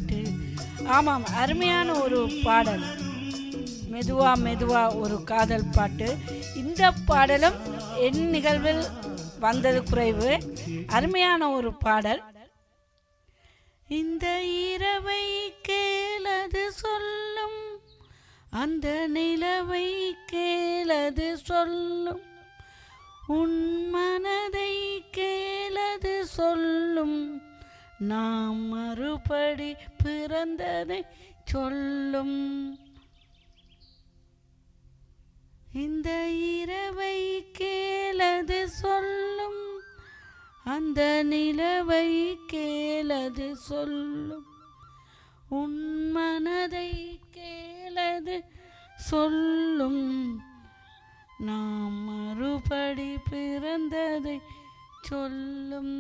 பாட்டு. ஆமாம், அருமையான ஒரு பாடல். மெதுவா மெதுவா ஒரு காதல் பாட்டு. இந்த பாடலும் என் நிகழ்வில் வந்தது குறைவு. அருமையான ஒரு பாடல். இந்த இரவை கேளது சொல்லும், அந்த நிலவை கேளது சொல்லும், உன் மனதை கேளது சொல்லும், நாம் மறுபடி பிறந்ததை சொல்லும். இந்த இரவை கேளது சொல்லும், அந்த நிலவை கேளது சொல்லும், உன் மனதை கேளது சொல்லும், நாம் மறுபடி பிறந்ததை சொல்லும்.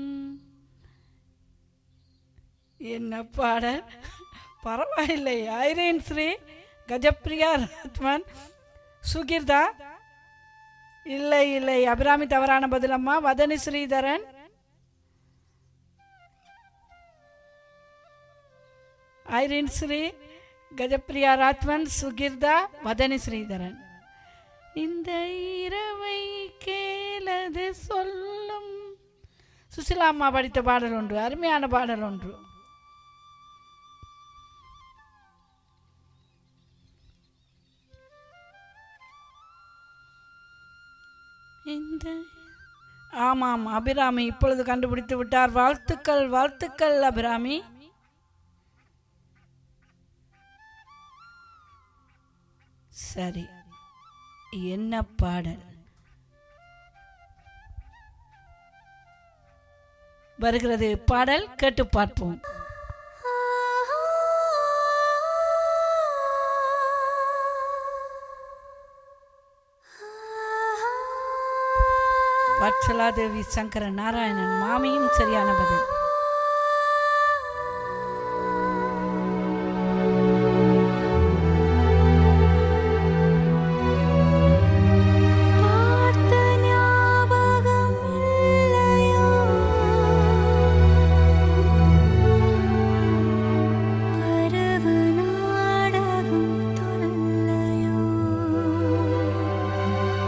என்ன பாடல்! பரவாயில்லை. ஐரேன் ஸ்ரீ, கஜப்பிரியா ராத்மன், சுகிர்தா. இல்லை இல்லை, அபிராமி தவறான பதிலம்மா. வதனி ஸ்ரீதரன், ஐரேன் ஸ்ரீ, கஜப்பிரியா ராத்மன், சுகிர்தா, வதனி ஸ்ரீதரன். இந்த இரவை கேளது சொல்லும். சுசிலா அம்மா படித்த பாடல் ஒன்று, அருமையான பாடல் ஒன்று. இந்த ஆமாம், அபிராமி இப்பொழுது கண்டுபிடித்து விட்டார். வாழ்த்துக்கள் வாழ்த்துக்கள் அபிராமி. சரி, என்ன பாடல் வருகிறது? பாடல் கேட்டு பார்ப்போம். வத்சலாதேவி சங்கர நாராயணன் மாமியும் சரியான பதில்.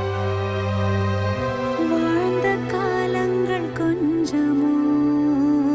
வாழ்ந்த காலங்கள் கொஞ்சமோ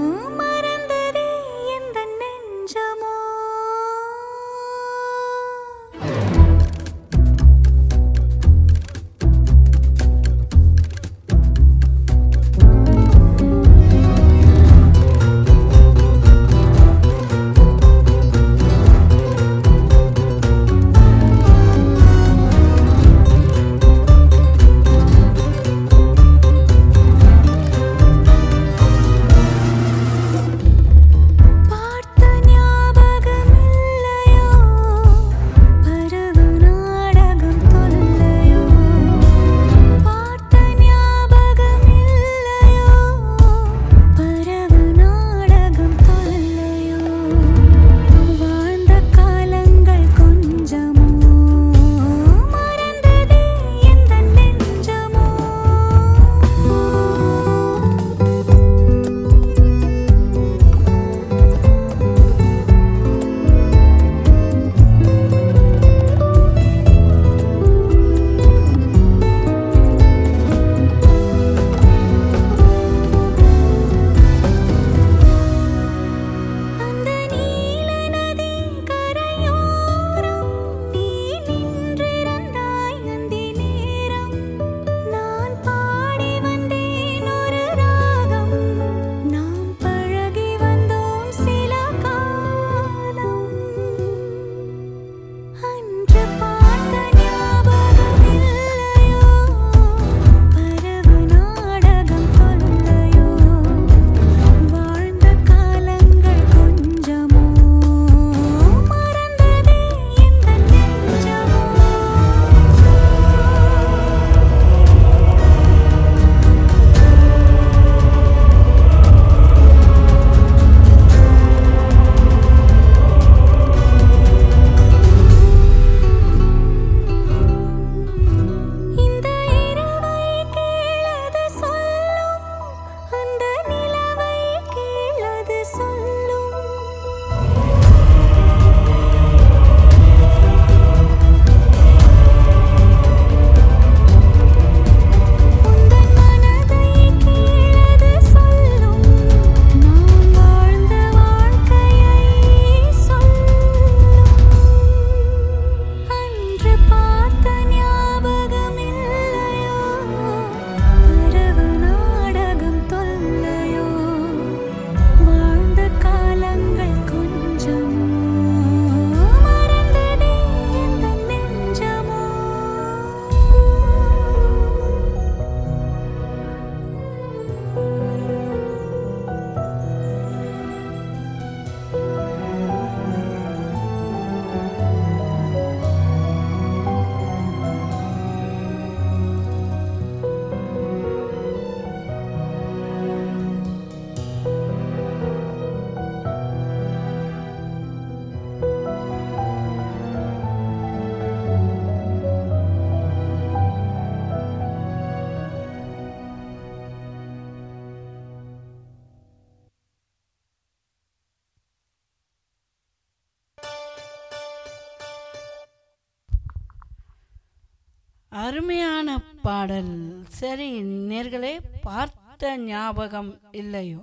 அருமையான பாடல். சரி நேர்களே, பார்த்த ஞாபகம் இல்லையோ?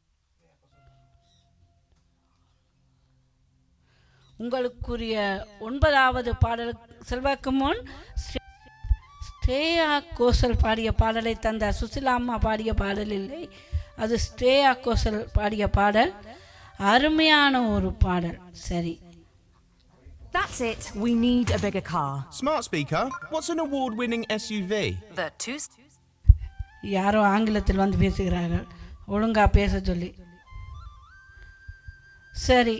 உங்களுக்குரிய 9வது பாடல் செல்வதற்கு முன் ஸ்ரேயா கோஷல் பாடிய பாடலை தந்த சுசிலா அம்மா பாடிய பாடல் இல்லை, அது ஸ்ரேயா கோஷல் பாடிய பாடல். அருமையான ஒரு பாடல். சரி, That's it. We need a bigger car. Smart speaker, what's an award-winning SUV? The two... யாரோ ஆங்கிலத்தில் வந்து பேசுகிறார்கள், ஒழுங்கா பேச சொல்லி. சரி,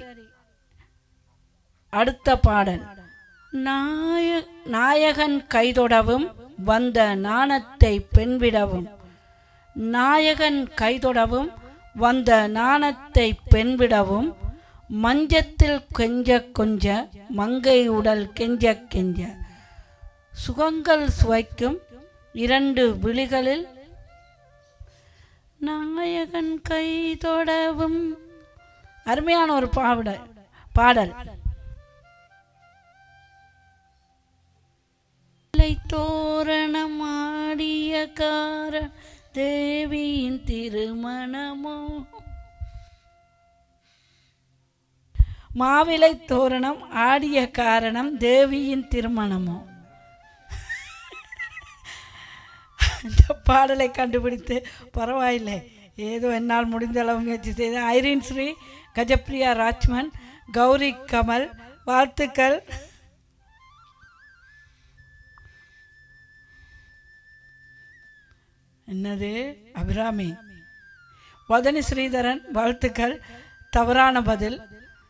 அடுத்த பாடல். நாயகன் கைதொடவும் வந்த நாணத்தை பெண்விடவும். நாயகன் கைதொடவும் வந்த நாணத்தை பெண்விடவும். மஞ்சத்தில் கெஞ்ச கொஞ்ச மங்கை உடல் கெஞ்ச கெஞ்ச. சுகங்கள் சுவைக்கும் 2 விழிகளில் நாயகன் கைதொடவும். அருமையான ஒரு பாடல். தோரணமாடிய கார தேவியின் திருமணமோ. மாவிலை தோரணம் ஆடிய காரணம் தேவியின் திருமணமோ. இந்த பாடலை கண்டுபிடித்து பரவாயில்லை, ஏதோ என்னால் முடிந்த அளவு முயற்சி செய்த ஐரீன் ஸ்ரீ, கஜப்ரியா ராஜ்மன், கௌரி கமல், வாழ்த்துக்கள். என்னது அபிராமி? வதனி ஸ்ரீதரன், வாழ்த்துக்கள். தவறான பதில்.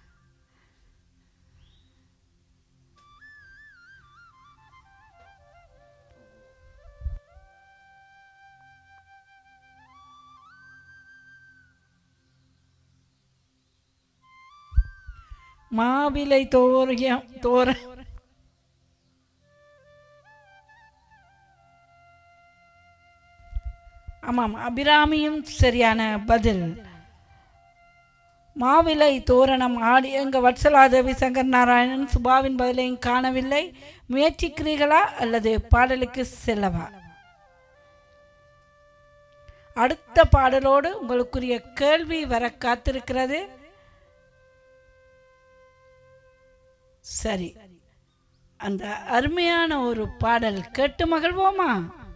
மாவிலை தோர ஆமாம், அபிராமியும் சரியான பதில். மாவிலை தோரணம் ஆடி. எங்கள் வட்சலாதேவி, சங்கர் நாராயணன், சுபாவின் பதிலையும் காணவில்லை. முயற்சிக்கிறீர்களா அல்லது பாடலுக்கு செல்லவா? அடுத்த பாடலோடு உங்களுக்குரிய கேள்வி வர காத்திருக்கிறது. சரி, அந்த அருமையான ஒரு பாடல் கேட்டு மகிழ்வோமா?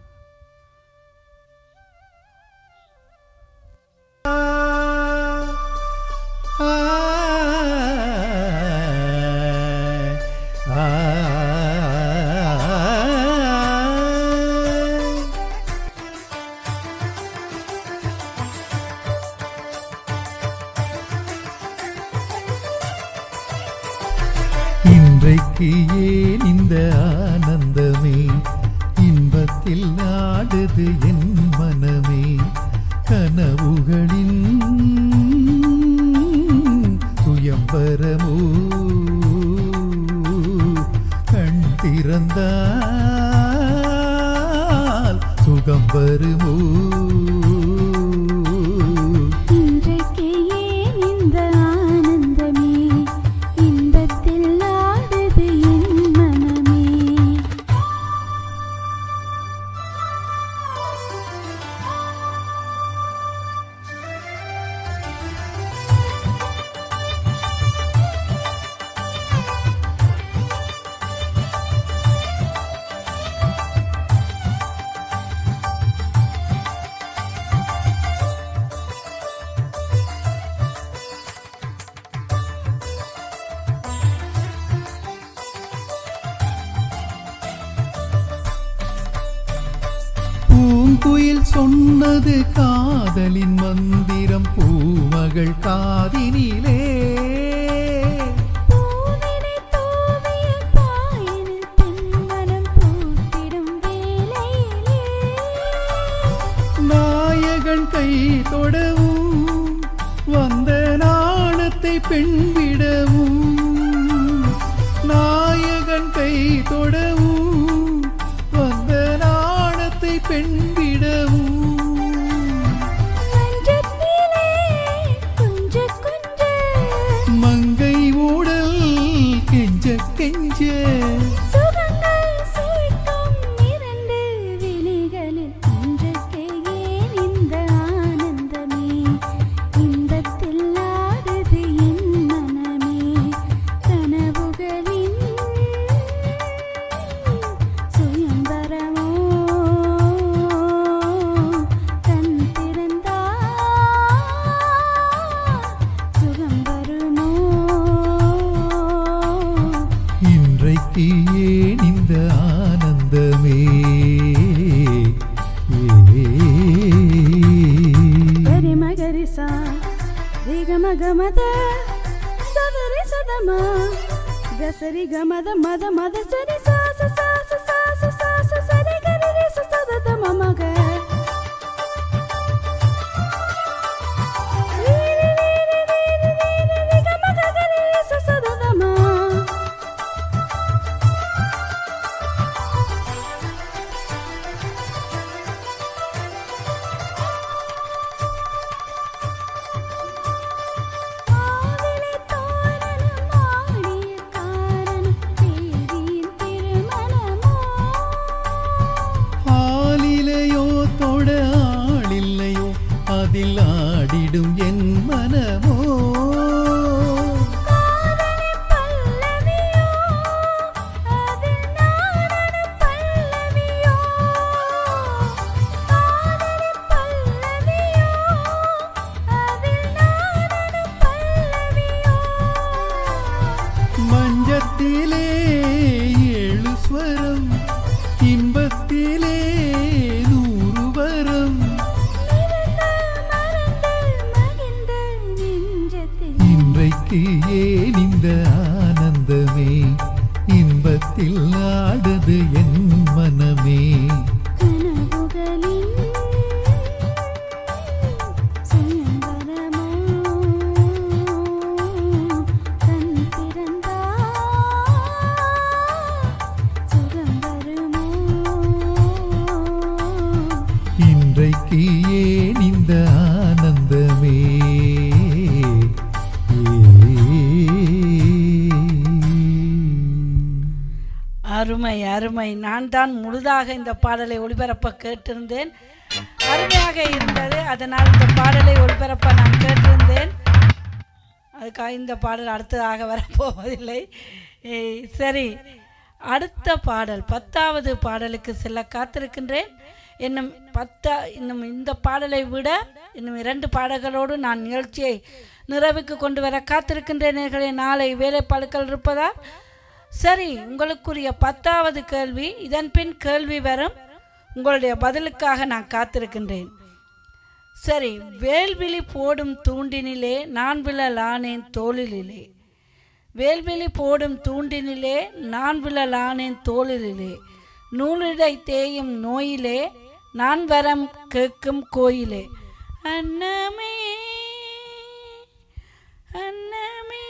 இன்றைக்கு ஏன் இந்த ஆனந்தமே, இன்பத்தில் நாடுது என் மனமே, கனவுகளின் சுயம்பரமோ, கண் திறந்தால் சுகம் வருமோ. பூங்குயில் சொன்னது காதலின் மந்திரம் பூமகள் காதினிலே. நாயகன் கை தொடவும் வந்த நாணத்தை பெண்விடவும். நாயகன் கை தொடவும் வந்த நாணத்தை பெண்விடவும். மங்கை ஊடல் கெஞ்ச கெஞ்ச. ma gasari ga mada mada mada sari sa sa sa sa sa sa sa sa sari ga re sa sa da da mama ga re re re re re re ga ma ga re sa sa da da ma அதில் ஆடிடும் என் மனமோ மஞ்சத்திலே ஏழு ஸ்வரம் இன்பத்திலே நூறு வரம் இன்றைக்கு ஏன் இந்த ஆனந்தமே இன்பத்தில் ஆடுது என் மனமே கனவுகளின் சுயம்பரமோ கண் திறந்தா சுகம் வருமோ இன்றைக்கு ஏன் இந்த ஆனந்தமே அருமை அருமை. நான் தான் முழுதாக இந்த பாடலை ஒளிபரப்ப கேட்டிருந்தேன். அருமையாக இருந்தது. அதனால் இந்த பாடலை ஒளிபரப்ப நான் கேட்டிருந்தேன். அதுக்காக இந்த பாடல் அடுத்ததாக வரப்போவதில்லை. சரி, அடுத்த பாடல் 10வது பாடலுக்கு செல்ல காத்திருக்கின்றேன். இன்னும் இந்த பாடலை விட இன்னும் 2 பாடல்களோடு நான் நிகழ்ச்சியை நிறைவுக்கு கொண்டு வர காத்திருக்கின்றேன். நாளை வேலைப்பாடுகள் இருப்பதால் சரி, உங்களுக்குரிய 10வது கேள்வி. இதன் பின் கேள்வி வரும். உங்களுடைய பதிலுக்காக நான் காத்திருக்கின்றேன். சரி, வேல்விழி போடும் தூண்டினிலே நான் விழலானேன் தோளிலே. வேல்விழி போடும் தூண்டினிலே நான் விழலானேன் தோளிலே. நூலிடை தேயும் நோயிலே நான் வரம் கேட்கும் கோயிலே. அன்னமே அன்னமே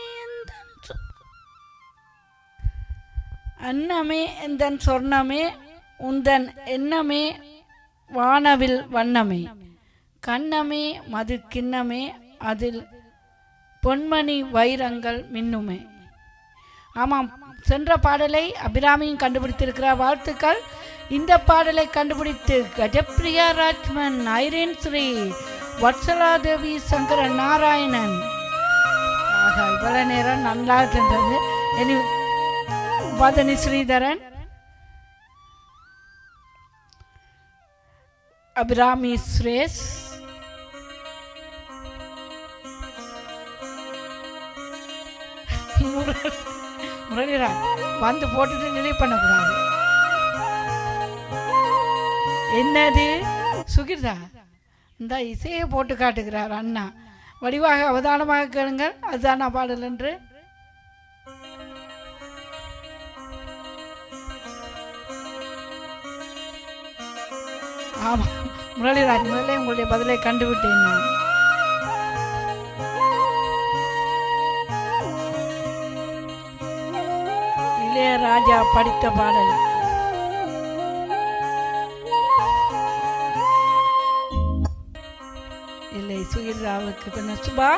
அன்னமே எந்தன் சொர்ணமே உந்தன் எண்ணமே வானவில் வண்ணமே கண்ணமே மது கிண்ணமே அதில் பொன்மணி வைரங்கள் மின்னுமே. ஆமாம், சென்ற பாடலை அபிராமியும் கண்டுபிடித்திருக்கிறார். வாழ்த்துக்கள். இந்த பாடலை கண்டுபிடித்து கஜப்பிரியா ராஜ்மன், ஐரேன் ஸ்ரீ, வத்சலாதேவி, சங்கர நாராயணன். ஆக இவ்வளவு நேரம் நல்லா இருந்தது. இனி வதனி ஸ்ரீதரன், அபிராமி சுரேஷ், முரளிராஜ் வந்து போட்டுட்டு டிலீட் பண்ணக்கூடாது. என்னது சுகிர்தா இந்த இசையை போட்டு காட்டுகிறார் அண்ணா. வடிவாக அவதானமாக கேளுங்கள். அதுதான் நான் பாடல் என்று. ஆமாம் முரளிராஜ், முதல்ல உங்களுடைய பதிலை கண்டுவிட்டேன் நான். இளையராஜா படித்த பாடல். இல்லை, சுகிர்ராவுக்கு கொஞ்சம் சுபா.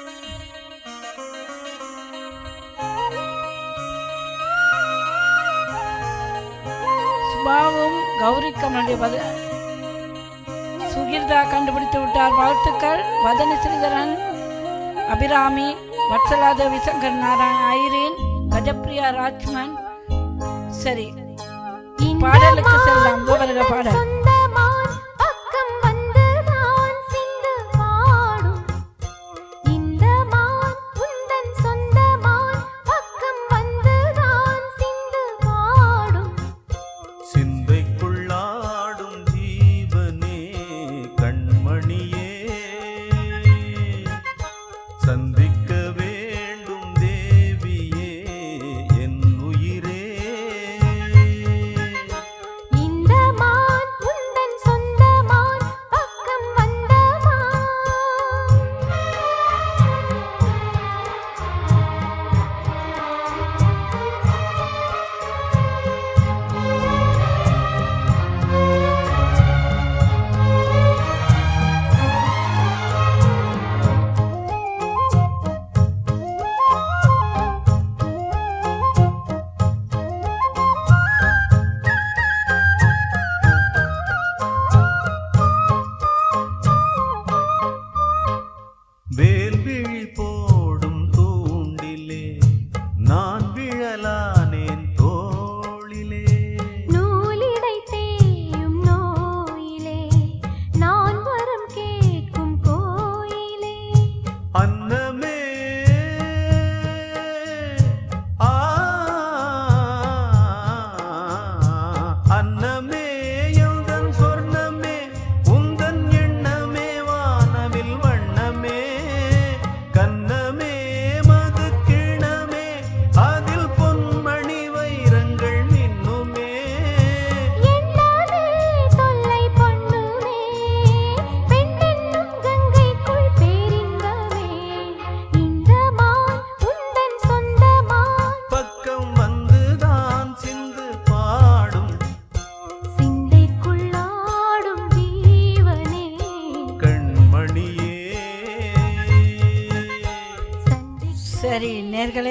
சுபாவும் கௌரி கமலுடைய பதில். சுகிர்தா கண்டுபிடித்து விட்டார். வாழ்த்துக்கள். வதனி ஸ்ரீதரன், அபிராமி, வத்சலாதேவி, சங்கர் நாராயண், ஐரீன், கஜப்பிரியா ராஜ்மன். சரி, பாடலுக்கு செல்லாம். வருக பாடல். சந்திக்க வேண்டும் தேவி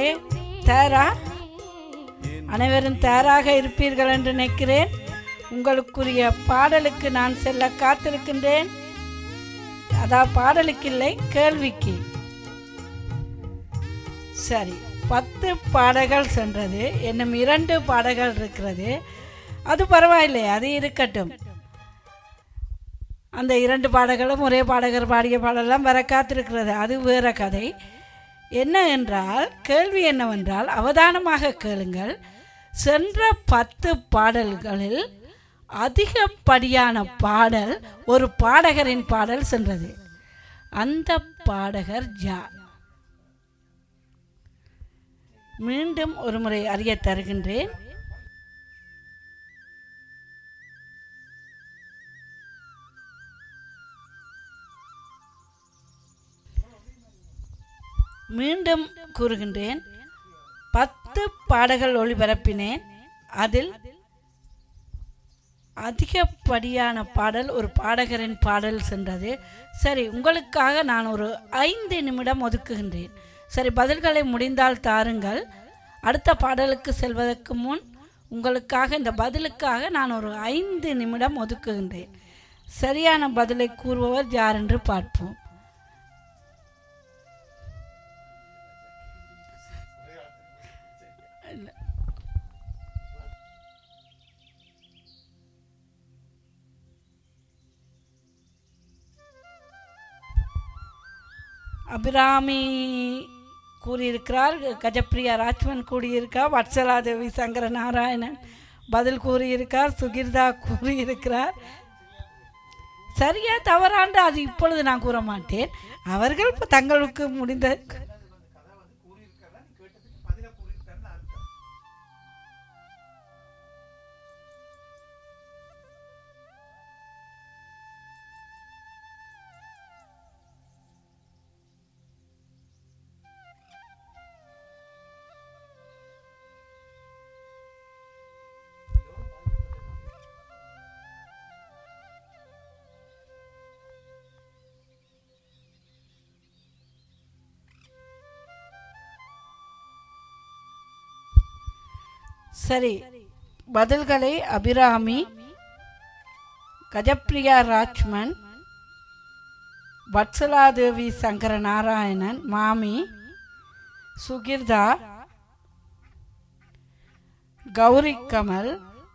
தயாரா? அனைவரும் தயாராக இருப்பீர்கள் என்று நினைக்கிறேன். உங்களுக்குரிய பாடலுக்கு நான் செல்ல காத்திருக்கின்றேன். அதாவது பாடலுக்கு இல்லை, கேள்விக்கு. சரி, 10 பாடல்கள் சென்றது. இன்னும் 2 பாடல்கள் இருக்கிறது. அது பரவாயில்லை, அது இருக்கட்டும். அந்த 2 பாடல்களும் ஒரே பாடகர் பாடிய பாடலாம் வர காத்திருக்கிறது. அது வேற கதை. என்ன என்றால், கேள்வி என்னவென்றால், அவதானமாக கேளுங்கள். சென்ற 10 பாடல்களில் அதிகப்படியான பாடல் ஒரு பாடகரின் பாடல் சென்றது. அந்த பாடகர் யார்? மீண்டும் ஒரு முறை அறிய தருகின்றேன். மீண்டும் கூறுகின்றேன், 10 பாடல்கள் ஒளிபரப்பினேன். அதில் அதிகப்படியான பாடல் ஒரு பாடகரின் பாடல் சென்றது. சரி, உங்களுக்காக நான் ஒரு 5 நிமிடம் ஒதுக்குகின்றேன். சரி, பதில்களை முடிந்தால் தாருங்கள். அடுத்த பாடலுக்கு செல்வதற்கு முன் உங்களுக்காக, இந்த பதிலுக்காக நான் ஒரு 5 நிமிடம் ஒதுக்குகின்றேன். சரியான பதிலை கூறுபவர் யார் என்று பார்ப்போம். அபிராமி கூறியிருக்கிறார். கஜப்பிரியா ராஜ்மன் கூறியிருக்கார். வத்சலாதேவி சங்கர நாராயணன் பதில் கூறியிருக்கார். சுகிர்தா கூறியிருக்கிறார். சரியா தவறாண்டு அது இப்பொழுது நான் கூற மாட்டேன். அவர்கள் தங்களுக்கு முடிந்த சரி, பதில்களை அபிராமி, கஜப்பிரியா ராஜ்மன், வத்சலாதேவி சங்கர நாராயணன், மாமி, சுகிர்தா, கௌரி கமல்,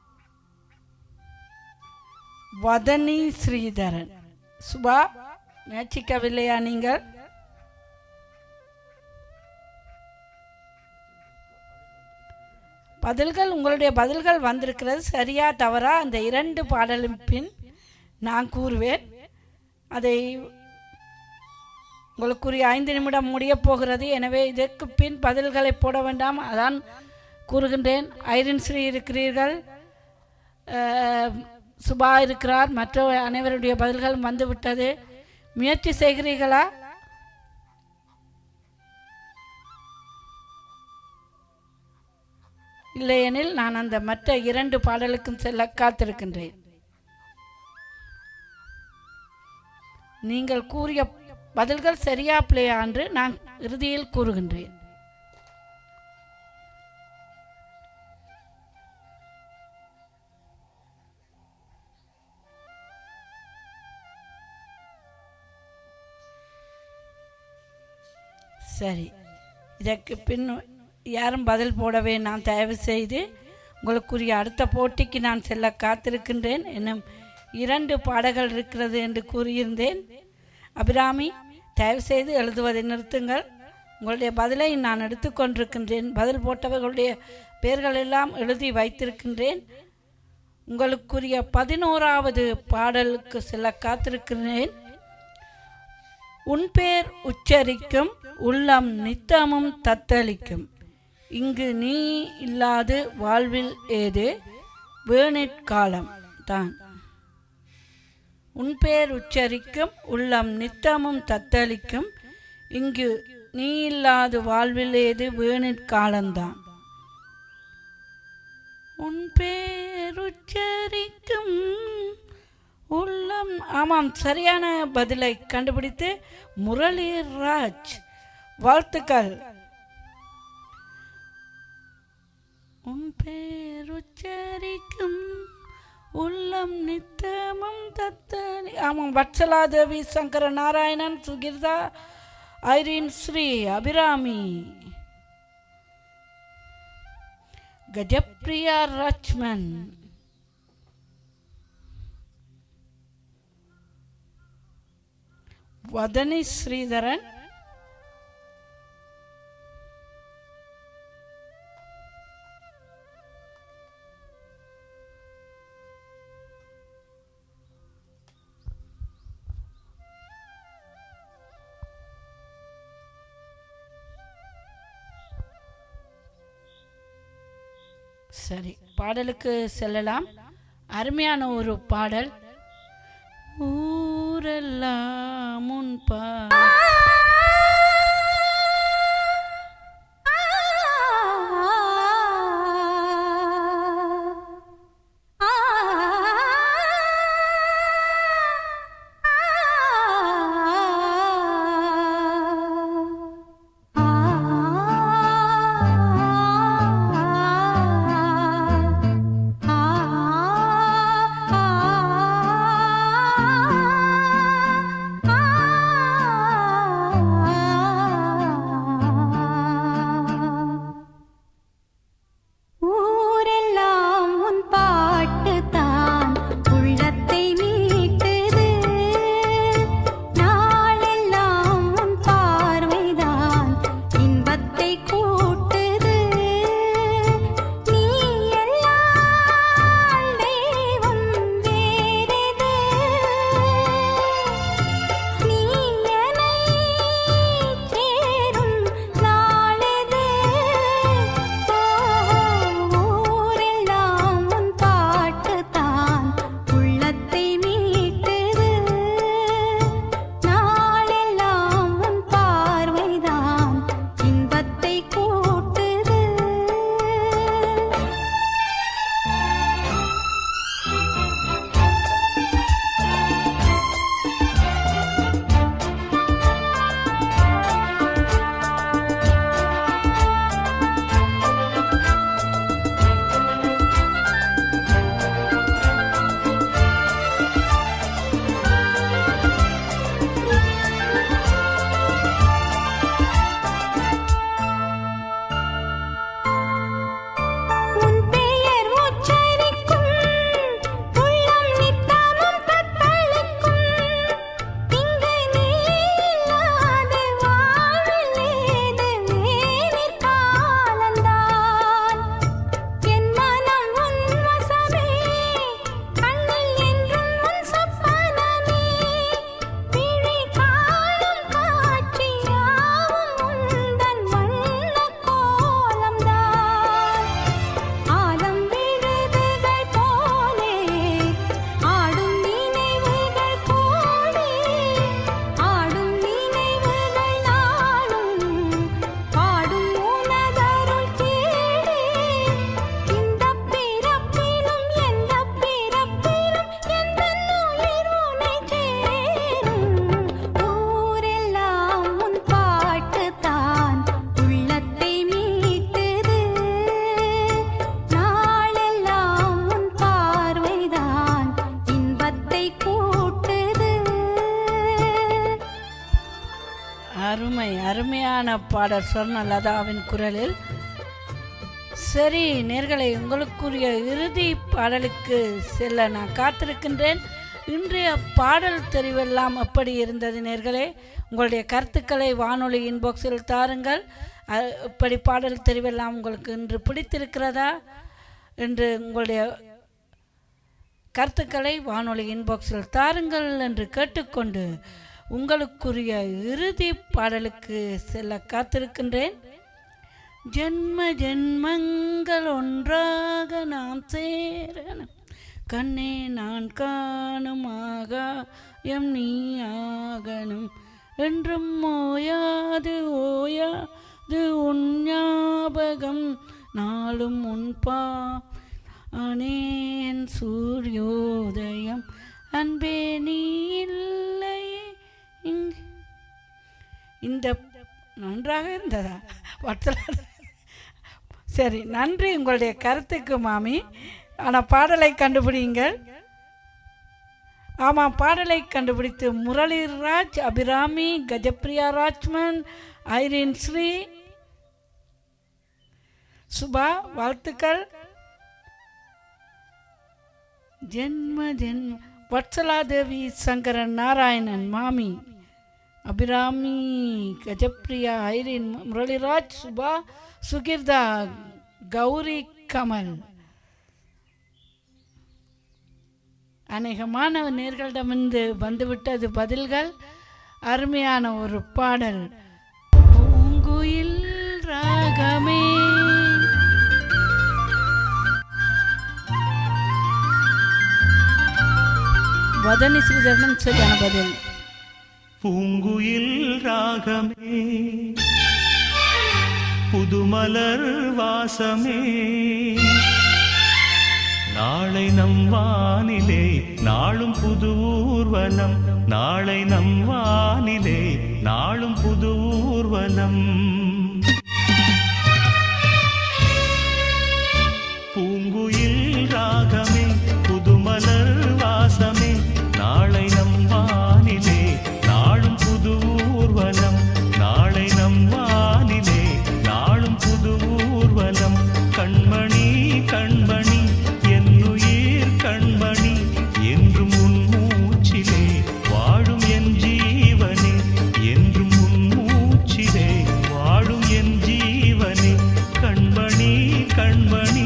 வதனி ஸ்ரீதரன். சுபா, முயற்சிக்கவில்லையா நீங்கள்? பதில்கள், உங்களுடைய பதில்கள் வந்திருக்கிறது. சரியா தவறா அந்த 2 பாடலின் பின் நான் கூறுவேன். அதை உங்களுக்குரிய 5 நிமிடம் முடியப் போகிறது. எனவே இதற்கு பின் பதில்களை போட வேண்டாம், அதான் கூறுகின்றேன். ஐரின் ஸ்ரீ இருக்கிறீர்கள், சுபா இருக்கிறார், மற்ற அனைவருடைய பதில்கள் வந்துவிட்டது. முயற்சி செய்கிறீர்களா? இல்லையெனில் நான் அந்த மற்ற 2 பாடலுக்கும் செல்ல காத்திருக்கின்றேன். நீங்கள் கூறிய பதில்கள் சரியா பிள்ளையா என்று நான் இறுதியில் கூறுகின்றேன். சரி, இதற்கு பின் யாரும் பதில் போடவே நான் தயவு செய்து உங்களுக்குரிய அடுத்த போட்டிக்கு நான் செல்ல காத்திருக்கின்றேன். இன்னும் 2 பாடல்கள் இருக்கிறது என்று கூறியிருந்தேன். அபிராமி, தயவு செய்து எழுதுவதை நிறுத்துங்கள். உங்களுடைய பதிலை நான் எடுத்துக்கொண்டிருக்கின்றேன். பதில் போட்டவர்களுடைய பெயர்கள் எல்லாம் எழுதி வைத்திருக்கின்றேன். உங்களுக்குரிய 11வது பாடலுக்கு செல்ல காத்திருக்கிறேன். உன் பேர் உச்சரிக்கும் உள்ளம் நித்தமும் தத்தளிக்கும், இங்கு நீ இல்லாது வாழ்வில் ஏது வேணிற்காலம் தான். உன் பேர் உச்சரிக்கும் உள்ளம் நித்தமும் தத்தளிக்கும், இங்கு நீ இல்லாது வாழ்வில் ஏது வேணிற்காலம்தான். உன் பேர் உச்சரிக்கும் உள்ளம். ஆமாம், சரியான பதிலை கண்டுபிடித்து முரளிராஜ், வாழ்த்துக்கள். உன் பேருச்சரிக்கும் உள்ளம் நித்தமும் தத்தனி. ஆமாம், வட்சலாதேவி, சங்கர நாராயணன், சுகிர்தா, ஐரீன், ஸ்ரீ அபிராமி, கஜப்ரியா ராஜ்மன், வதனி ஸ்ரீதரன், சரி, பாடலுக்கு செல்லலாம். அருமையான ஒரு பாடல். ஊரெல்லாம் முன்பா அருமையான பாடல் சொர்ணலதாவின் குரலில். சரி நேயர்களே, உங்களுக்குரிய இறுதி பாடலுக்கு செல்ல நான் காத்திருக்கின்றேன். இன்றைய பாடல் தெரிவெல்லாம் எப்படி இருந்தது நேயர்களே? உங்களுடைய கருத்துக்களை வானொலி இன்பாக்ஸில் தாருங்கள். இப்படி பாடல் தெரிவெல்லாம் உங்களுக்கு இன்று பிடித்திருக்கிறதா என்று உங்களுடைய கருத்துக்களை வானொலி இன்பாக்ஸில் தாருங்கள் என்று கேட்டுக்கொண்டு உங்களுக்குரிய இறுதி பாடலுக்கு செல்ல காத்திருக்கின்றேன். ஜென்ம ஜென்மங்கள் ஒன்றாக நாம் சேரணும், கண்ணே நான் காணும் ஆகாயம் நீ ஆகணும், என்றும் ஓயாது ஓயாது உன் ஞாபகம், நாளும் உன்பா அனேன் சூரியோதயம், அன்பே நீ இல்லையே இங்கு. இந்த நன்றாக இருந்ததா? சரி, நன்றி உங்களுடைய கருத்துக்கு மாமி. ஆனால் பாடலை கண்டுபிடிங்கள். ஆமாம், பாடலை கண்டுபிடித்து முரளிராஜ், அபிராமி, கஜப்ரியா ராஜ்மன், ஐரின் ஸ்ரீ, சுபா, வாழ்த்துக்கள். ஜென்ம ஜென்ம வத்சலாதேவி, சங்கரன், நாராயணன், மாமி, அபிராமி, கஜப்ரியா, ஐரின், முரளிராஜ், சுபா, சுகிர்தா, கௌரி, கமல். அநேகமான நேர்களிடமிருந்து வந்துவிட்டது பதில்கள். அருமையான ஒரு பாடல். பூங்குயில் ராகமே, வதனி ஸ்ரீதரனும் சரியான பதில். பூங்குயில் ராகமே, புதுமலர் வாசமே, நாளை நம் வானிலே நாளும் புது ஊர்வலம், நாளை நம் வானிலே நாளும் புது ஊர்வலம். பூங்குயில் ராகமே, புதுமலர் வாசமே, நாளை நம் வானிலே நாளும் புது ஊர்வலம், நாளை நம் வானிலே நாளும் புது ஊர்வலம். கண்மணி கண்மணி என்னுயிர் கண்மணி, என்றும் உன் மூச்சிலே வாழும் என் ஜீவனே, என்றும் உன் மூச்சிலே வாழும் என் ஜீவனே. கண்மணி கண்மணி.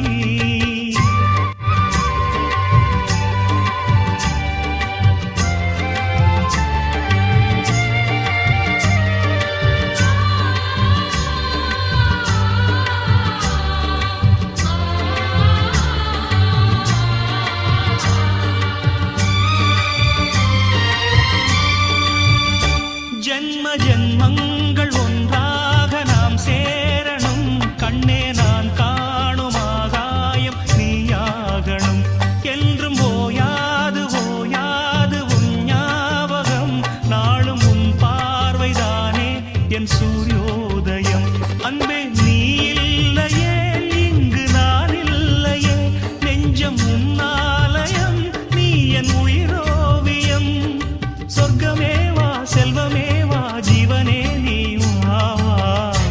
ஜென்ம ஜென்மங்கள் ஒன்றாக நாம் சேரணும், கண்ணே நான் காணும் ஆகாயம் நீயாகணும். என்றும் ஓயாது ஓயாது உன் ஞாபகம், நாளும் உன் பார்வைதானே என் சூரியோதயம். அன்பே நீ இல்லையே இங்கு நான் இல்லையே, நெஞ்சம் உன் ஆலயம், நீ என் உயிரோவியம். சொர்க்கமே வா செல்வமே வா ஜீவனே நீ வா வா.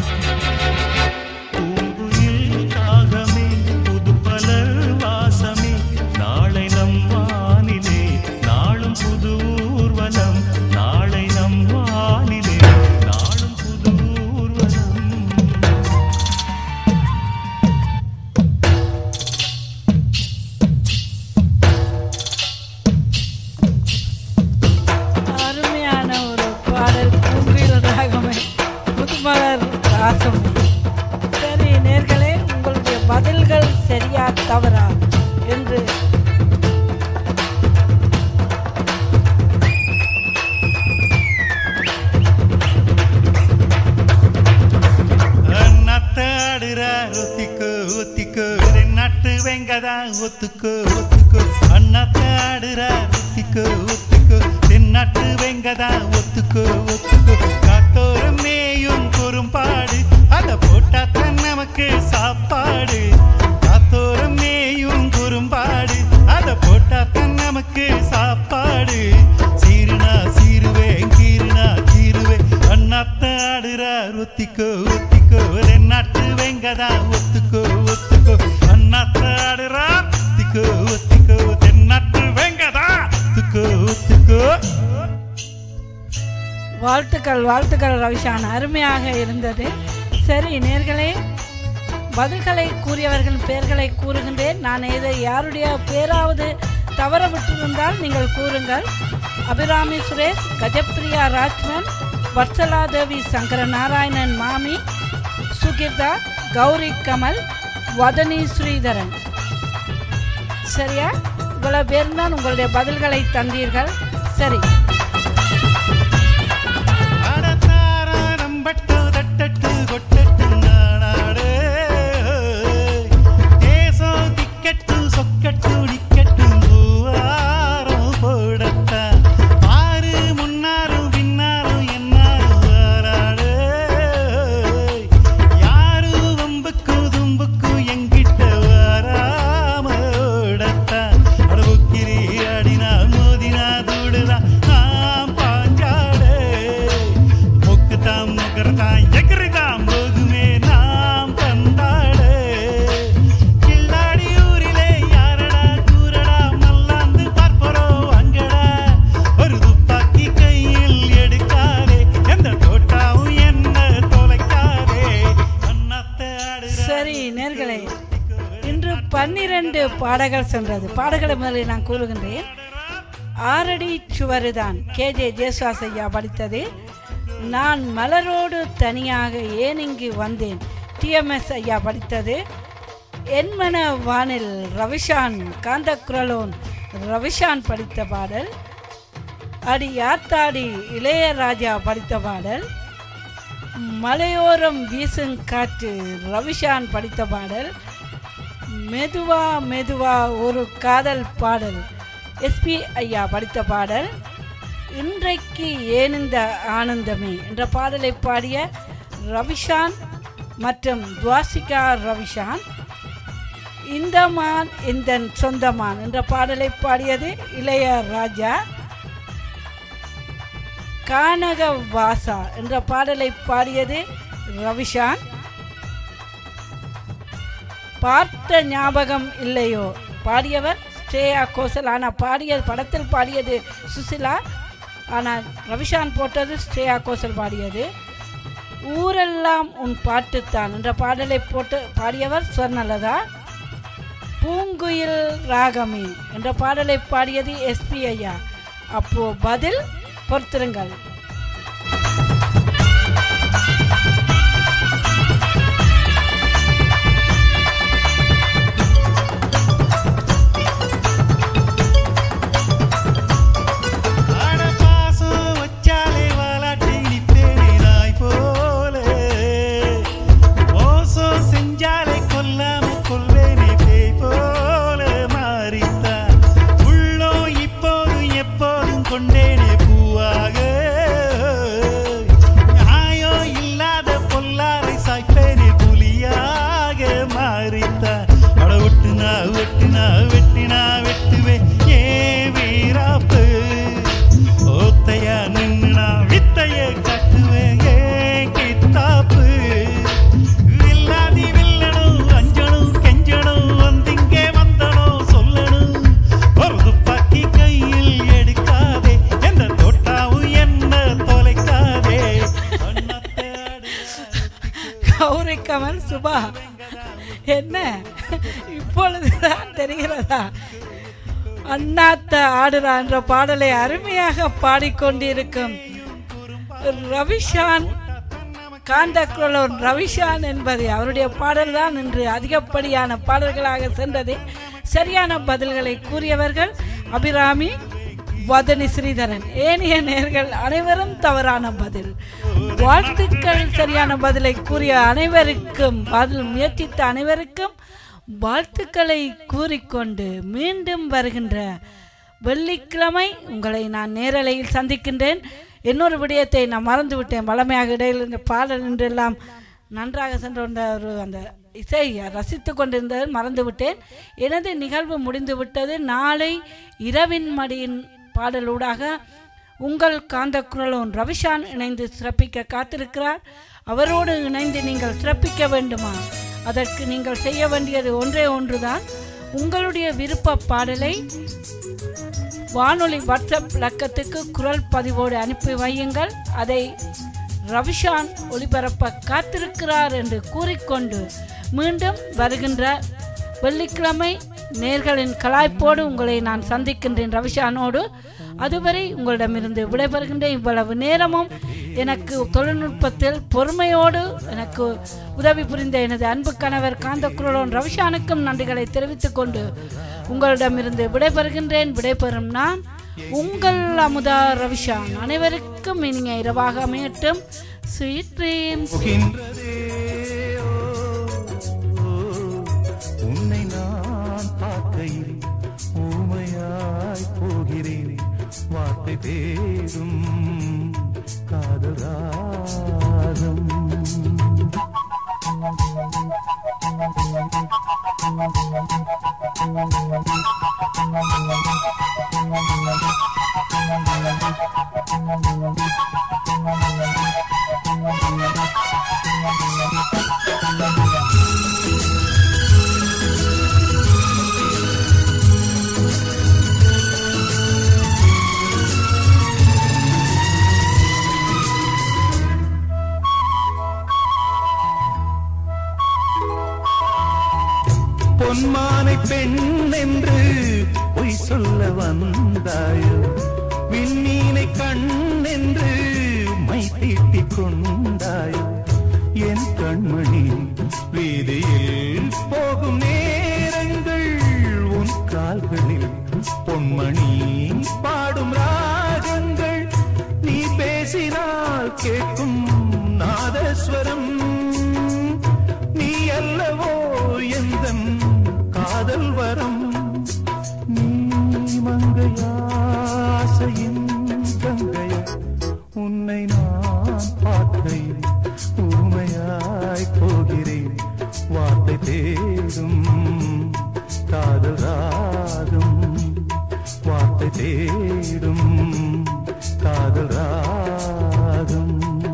பூங்குயில் ராகமே, புதுமலர் வாசமே, நாளை நம் வானிலே நாளும் புது ஊர்வலம், நாளை நம் வானிலே நாளும் புது ஊர்வலம். அருமையான ஒரு பாடல். பூங்குயில் ராகமே, புதுமலர் வாசமே. சரி நேர்களே, உங்களுடைய பதில்கள் சரியா தவறா என்று நட்டாடுறார் ஒத்திக்கோ ஒத்திக்கோ, நட்டு வெங்கதா ஒத்துக்கோ ஒத்துக்கோ. அண்ணாத்தாடுறார் ஒத்திக்கோ ஒத்திக்கோ, தென்னாட்டு வெங்கதா ஒத்துக்கோ ஒத்துக்கோ. காத்தோரம் மேயும் குறும்பாடு, அத போட்டாத்தான் நமக்கு சாப்பாடு. காத்தோரம் மேயும் குறும்பாடு, அத போட்டாத்தான் நமக்கு சாப்பாடு. சீருனா சீருவேன் கீருனா கீருவே, அண்ணாத்தாடுறார் ஒத்திக்கோ ஒத்திக்கோ, தென்னாட்டு வெங்கதா ஒத்துக்கோ ஒத்துக்கோ. அண்ணாத்தாடுறார் ஒத்திக்கோ ஒத்திக்கோ, தென்னாட்டு வெங்கதா ஒத்துக்கோ ஒத்துக்கோ. வாழ்த்துக்கள் வாழ்த்துக்கள் ரவிஷான், அருமையாக இருந்தது. சரி நேர்களே, பதில்களை கூறியவர்கள் பெயர்களை கூறுகின்றேன். நான் யாருடைய பேராவது தவற விட்டிருந்தால் நீங்கள் கூறுங்கள். அபிராமி சுரேஷ், கஜப்ரியா ராஜ்மன், வத்சலாதேவி, சங்கர நாராயணன், மாமி, சுகிர்தா, கௌரி, கமல், வதனி ஸ்ரீதரன். சரியா? இவ்வளவு பேர் தான் உங்களுடைய பதில்களை தந்தீர்கள். சரி, யாரு வம்புக்கு தும்புக்கு சரி நேர்களே, இன்று 12 பாடல்கள் சென்றது. பாடல்களை முதலில் நான் கூறுகின்றேன். 6 அடி சுவருதான் கேஜே ஜேசுதாஸ் ஐயா படித்தது. நான் மலரோடு தனியாக ஏன் இங்கு வந்தேன் டிஎம்எஸ் ஐயா படித்தது. என்மன வானில் ரவிஷான் காந்தக்குரலோன் ரவிஷான் படித்த பாடல். அடி யாத்தாடி இளையராஜா படித்த பாடல். மலையோரம் வீசும் காற்று ரவிஷான் படித்த பாடல். மெதுவா மெதுவா ஒரு காதல் பாடல் எஸ்பி ஐயா படித்த பாடல். இன்றைக்கு ஏனிந்த ஆனந்தமே என்ற பாடலை பாடிய ரவிஷான் மற்றும் துவாசிகா ரவிஷான். இந்த மான் இந்த சொந்தமான் என்ற பாடலை பாடியது இளையராஜா. கானக வாசா என்ற பாடலை பாடியது ரவிஷான். பார்த்த ஞாபகம் இல்லையோ பாடியவர் ஸ்ரேயா கோஷல். ஆனால் பாடியது படத்தில் பாடியது சுசிலா, ஆனால் ரவிஷான் போட்டது ஸ்ரேயா கோஷல் பாடியது. ஊரெல்லாம் உன் பாட்டுத்தான் என்ற பாடலை பாடியவர் ஸ்வர்ணலதா. பூங்குயில் ராகமே என்ற பாடலை பாடியது எஸ்பி ஐயா. அப்போ பதில் பொறுத்திருங்கள். கமல் சுபா என்ன இப்பொழுதுதான் தெரிகிறதா? அண்ணாத்த ஆடுறா என்ற பாடலை அருமையாக பாடிக்கொண்டிருக்கும் ரவிஷான் காந்தக்குரலோன் ரவிஷான் என்பது அவருடைய பாடல் தான் இன்று அதிகப்படியான பாடல்களாக சென்றது. சரியான பதில்களை கூறியவர்கள் அபிராமி, வதனி ஸ்ரீதரன். ஏனைய நேர்கள் அனைவரும் தவறான பதில். வாழ்த்துக்கள். சரியான பதிலை கூறிய அனைவருக்கும், பதில் முயற்சித்த அனைவருக்கும் வாழ்த்துக்களை கூறிக்கொண்டு மீண்டும் வருகின்ற வெள்ளிக்கிழமை உங்களை நான் நேரலையில் சந்திக்கின்றேன். இன்னொரு விடயத்தை நான் மறந்துவிட்டேன். வளமையாக இடையில் இந்த பாடல் என்றெல்லாம் நன்றாக சென்று வந்த ஒரு அந்த இசையை ரசித்து கொண்டிருந்தது மறந்துவிட்டேன். எனது நிகழ்வு முடிந்துவிட்டது. நாளை இரவின் மடியின் பாடலூடாக உங்கள் காந்தக்குரலோன் ரவிஷான் இணைந்து சிறப்பிக்க காத்திருக்கிறார். அவரோடு இணைந்து நீங்கள் சிறப்பிக்க வேண்டுமா? அதற்கு நீங்கள் செய்ய வேண்டியது ஒன்றே ஒன்றுதான். உங்களுடைய விருப்ப பாடலை வானொலி வாட்ஸ்அப் இலக்கத்துக்கு குரல் பதிவோடு அனுப்பி வையுங்கள். அதை ரவிஷான் ஒளிபரப்ப காத்திருக்கிறார் என்று கூறிக்கொண்டு மீண்டும் வருகின்ற வெள்ளிக்கிழமை நேர்களின் கலாய்ப்போடு உங்களை நான் சந்திக்கின்றேன் ரவிஷானோடு. அதுவரை உங்களிடமிருந்து விடைபெறுகின்ற இவ்வளவு நேரமும் எனக்கு தொழில்நுட்பத்தில் பொறுமையோடு எனக்கு உதவி புரிந்த எனது அன்பு கணவர் காந்தக்குரலோன் ரவிஷானுக்கும் நன்றிகளை தெரிவித்துக் கொண்டு உங்களிடமிருந்து விடைபெறுகின்றேன். விடைபெறும் நான் உங்கள் அமுதா ரவிஷான். அனைவருக்கும் இனிய இரவாக அமையட்டும். Sweet dreams. உன்னை நான் பார்க்கையில் ஊமையாய் போகிறேன். வார்த்தை தேடும் காதல் ராகம். பொன்மானை பெண் என்று பொய் சொல்ல வந்தாயோ விண்ணீனை கண் என்று மை தீட்டிக் கொண்டாயோ என் கண்மணி வீதியில் போகும் நேரங்கள் உன் கால்களில் பொன்மணி பாடும் ராகங்கள் நீ பேசினால் கேட்கும் நாதஸ்வரம் நீ அல்லவோ எந்தன் காதல் வரம் நீ மங்கையாசையின் கங்கையா உன்னை நான் பார்க்கையில் ஊமையாய் போகிறேன் வார்த்தை தேடும் காதல் ராகம் வார்த்தை தேடும் காதல் ராகம்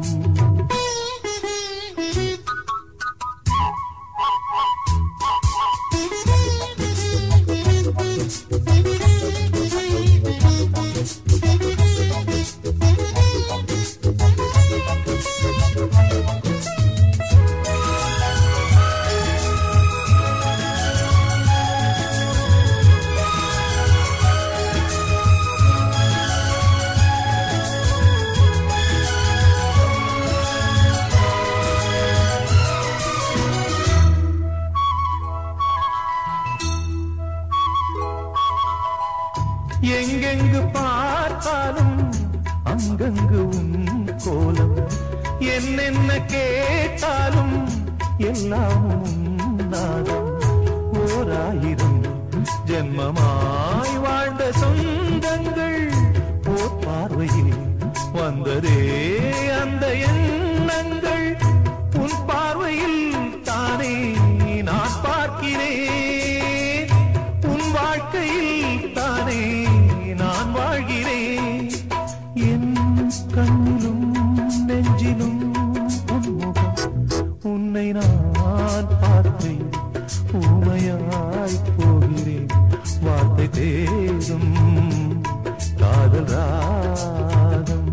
எங்கெங்கு பார்த்தாலும் அங்கங்கு உன் கோலம் என்னென்ன கேட்டாலும் எல்லாம் உன்னாதம் ஓராயிரம் ஜென்மமாய் வாழ்ந்த சொந்தங்கள் ஓர் பார்வையில் வந்ததே அந்த எண்ணங்கள் உன் பார்வையில் தானே நான் பார்க்கிறேன் உன் வாழ்க்கையில் தானே நான் வாழ்கிறேன் என் கண்ணிலும் நெஞ்சிலும் உன்முகம் உன்னை நான் பார்த்தேன் ஊமையாய் போகிறேன் வார்த்தை தேடும் காதல் ராகம்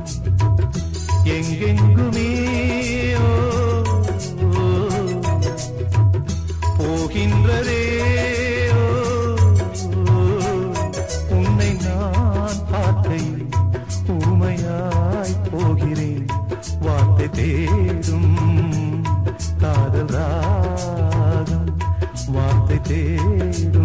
எங்கெங்குமே போகின்றதே உன்னை நான் பார்க்கையில் ஊமையாய் போகிறேன் வார்த்தை தேடும் காதல் ராகம் வார்த்தை தேடும்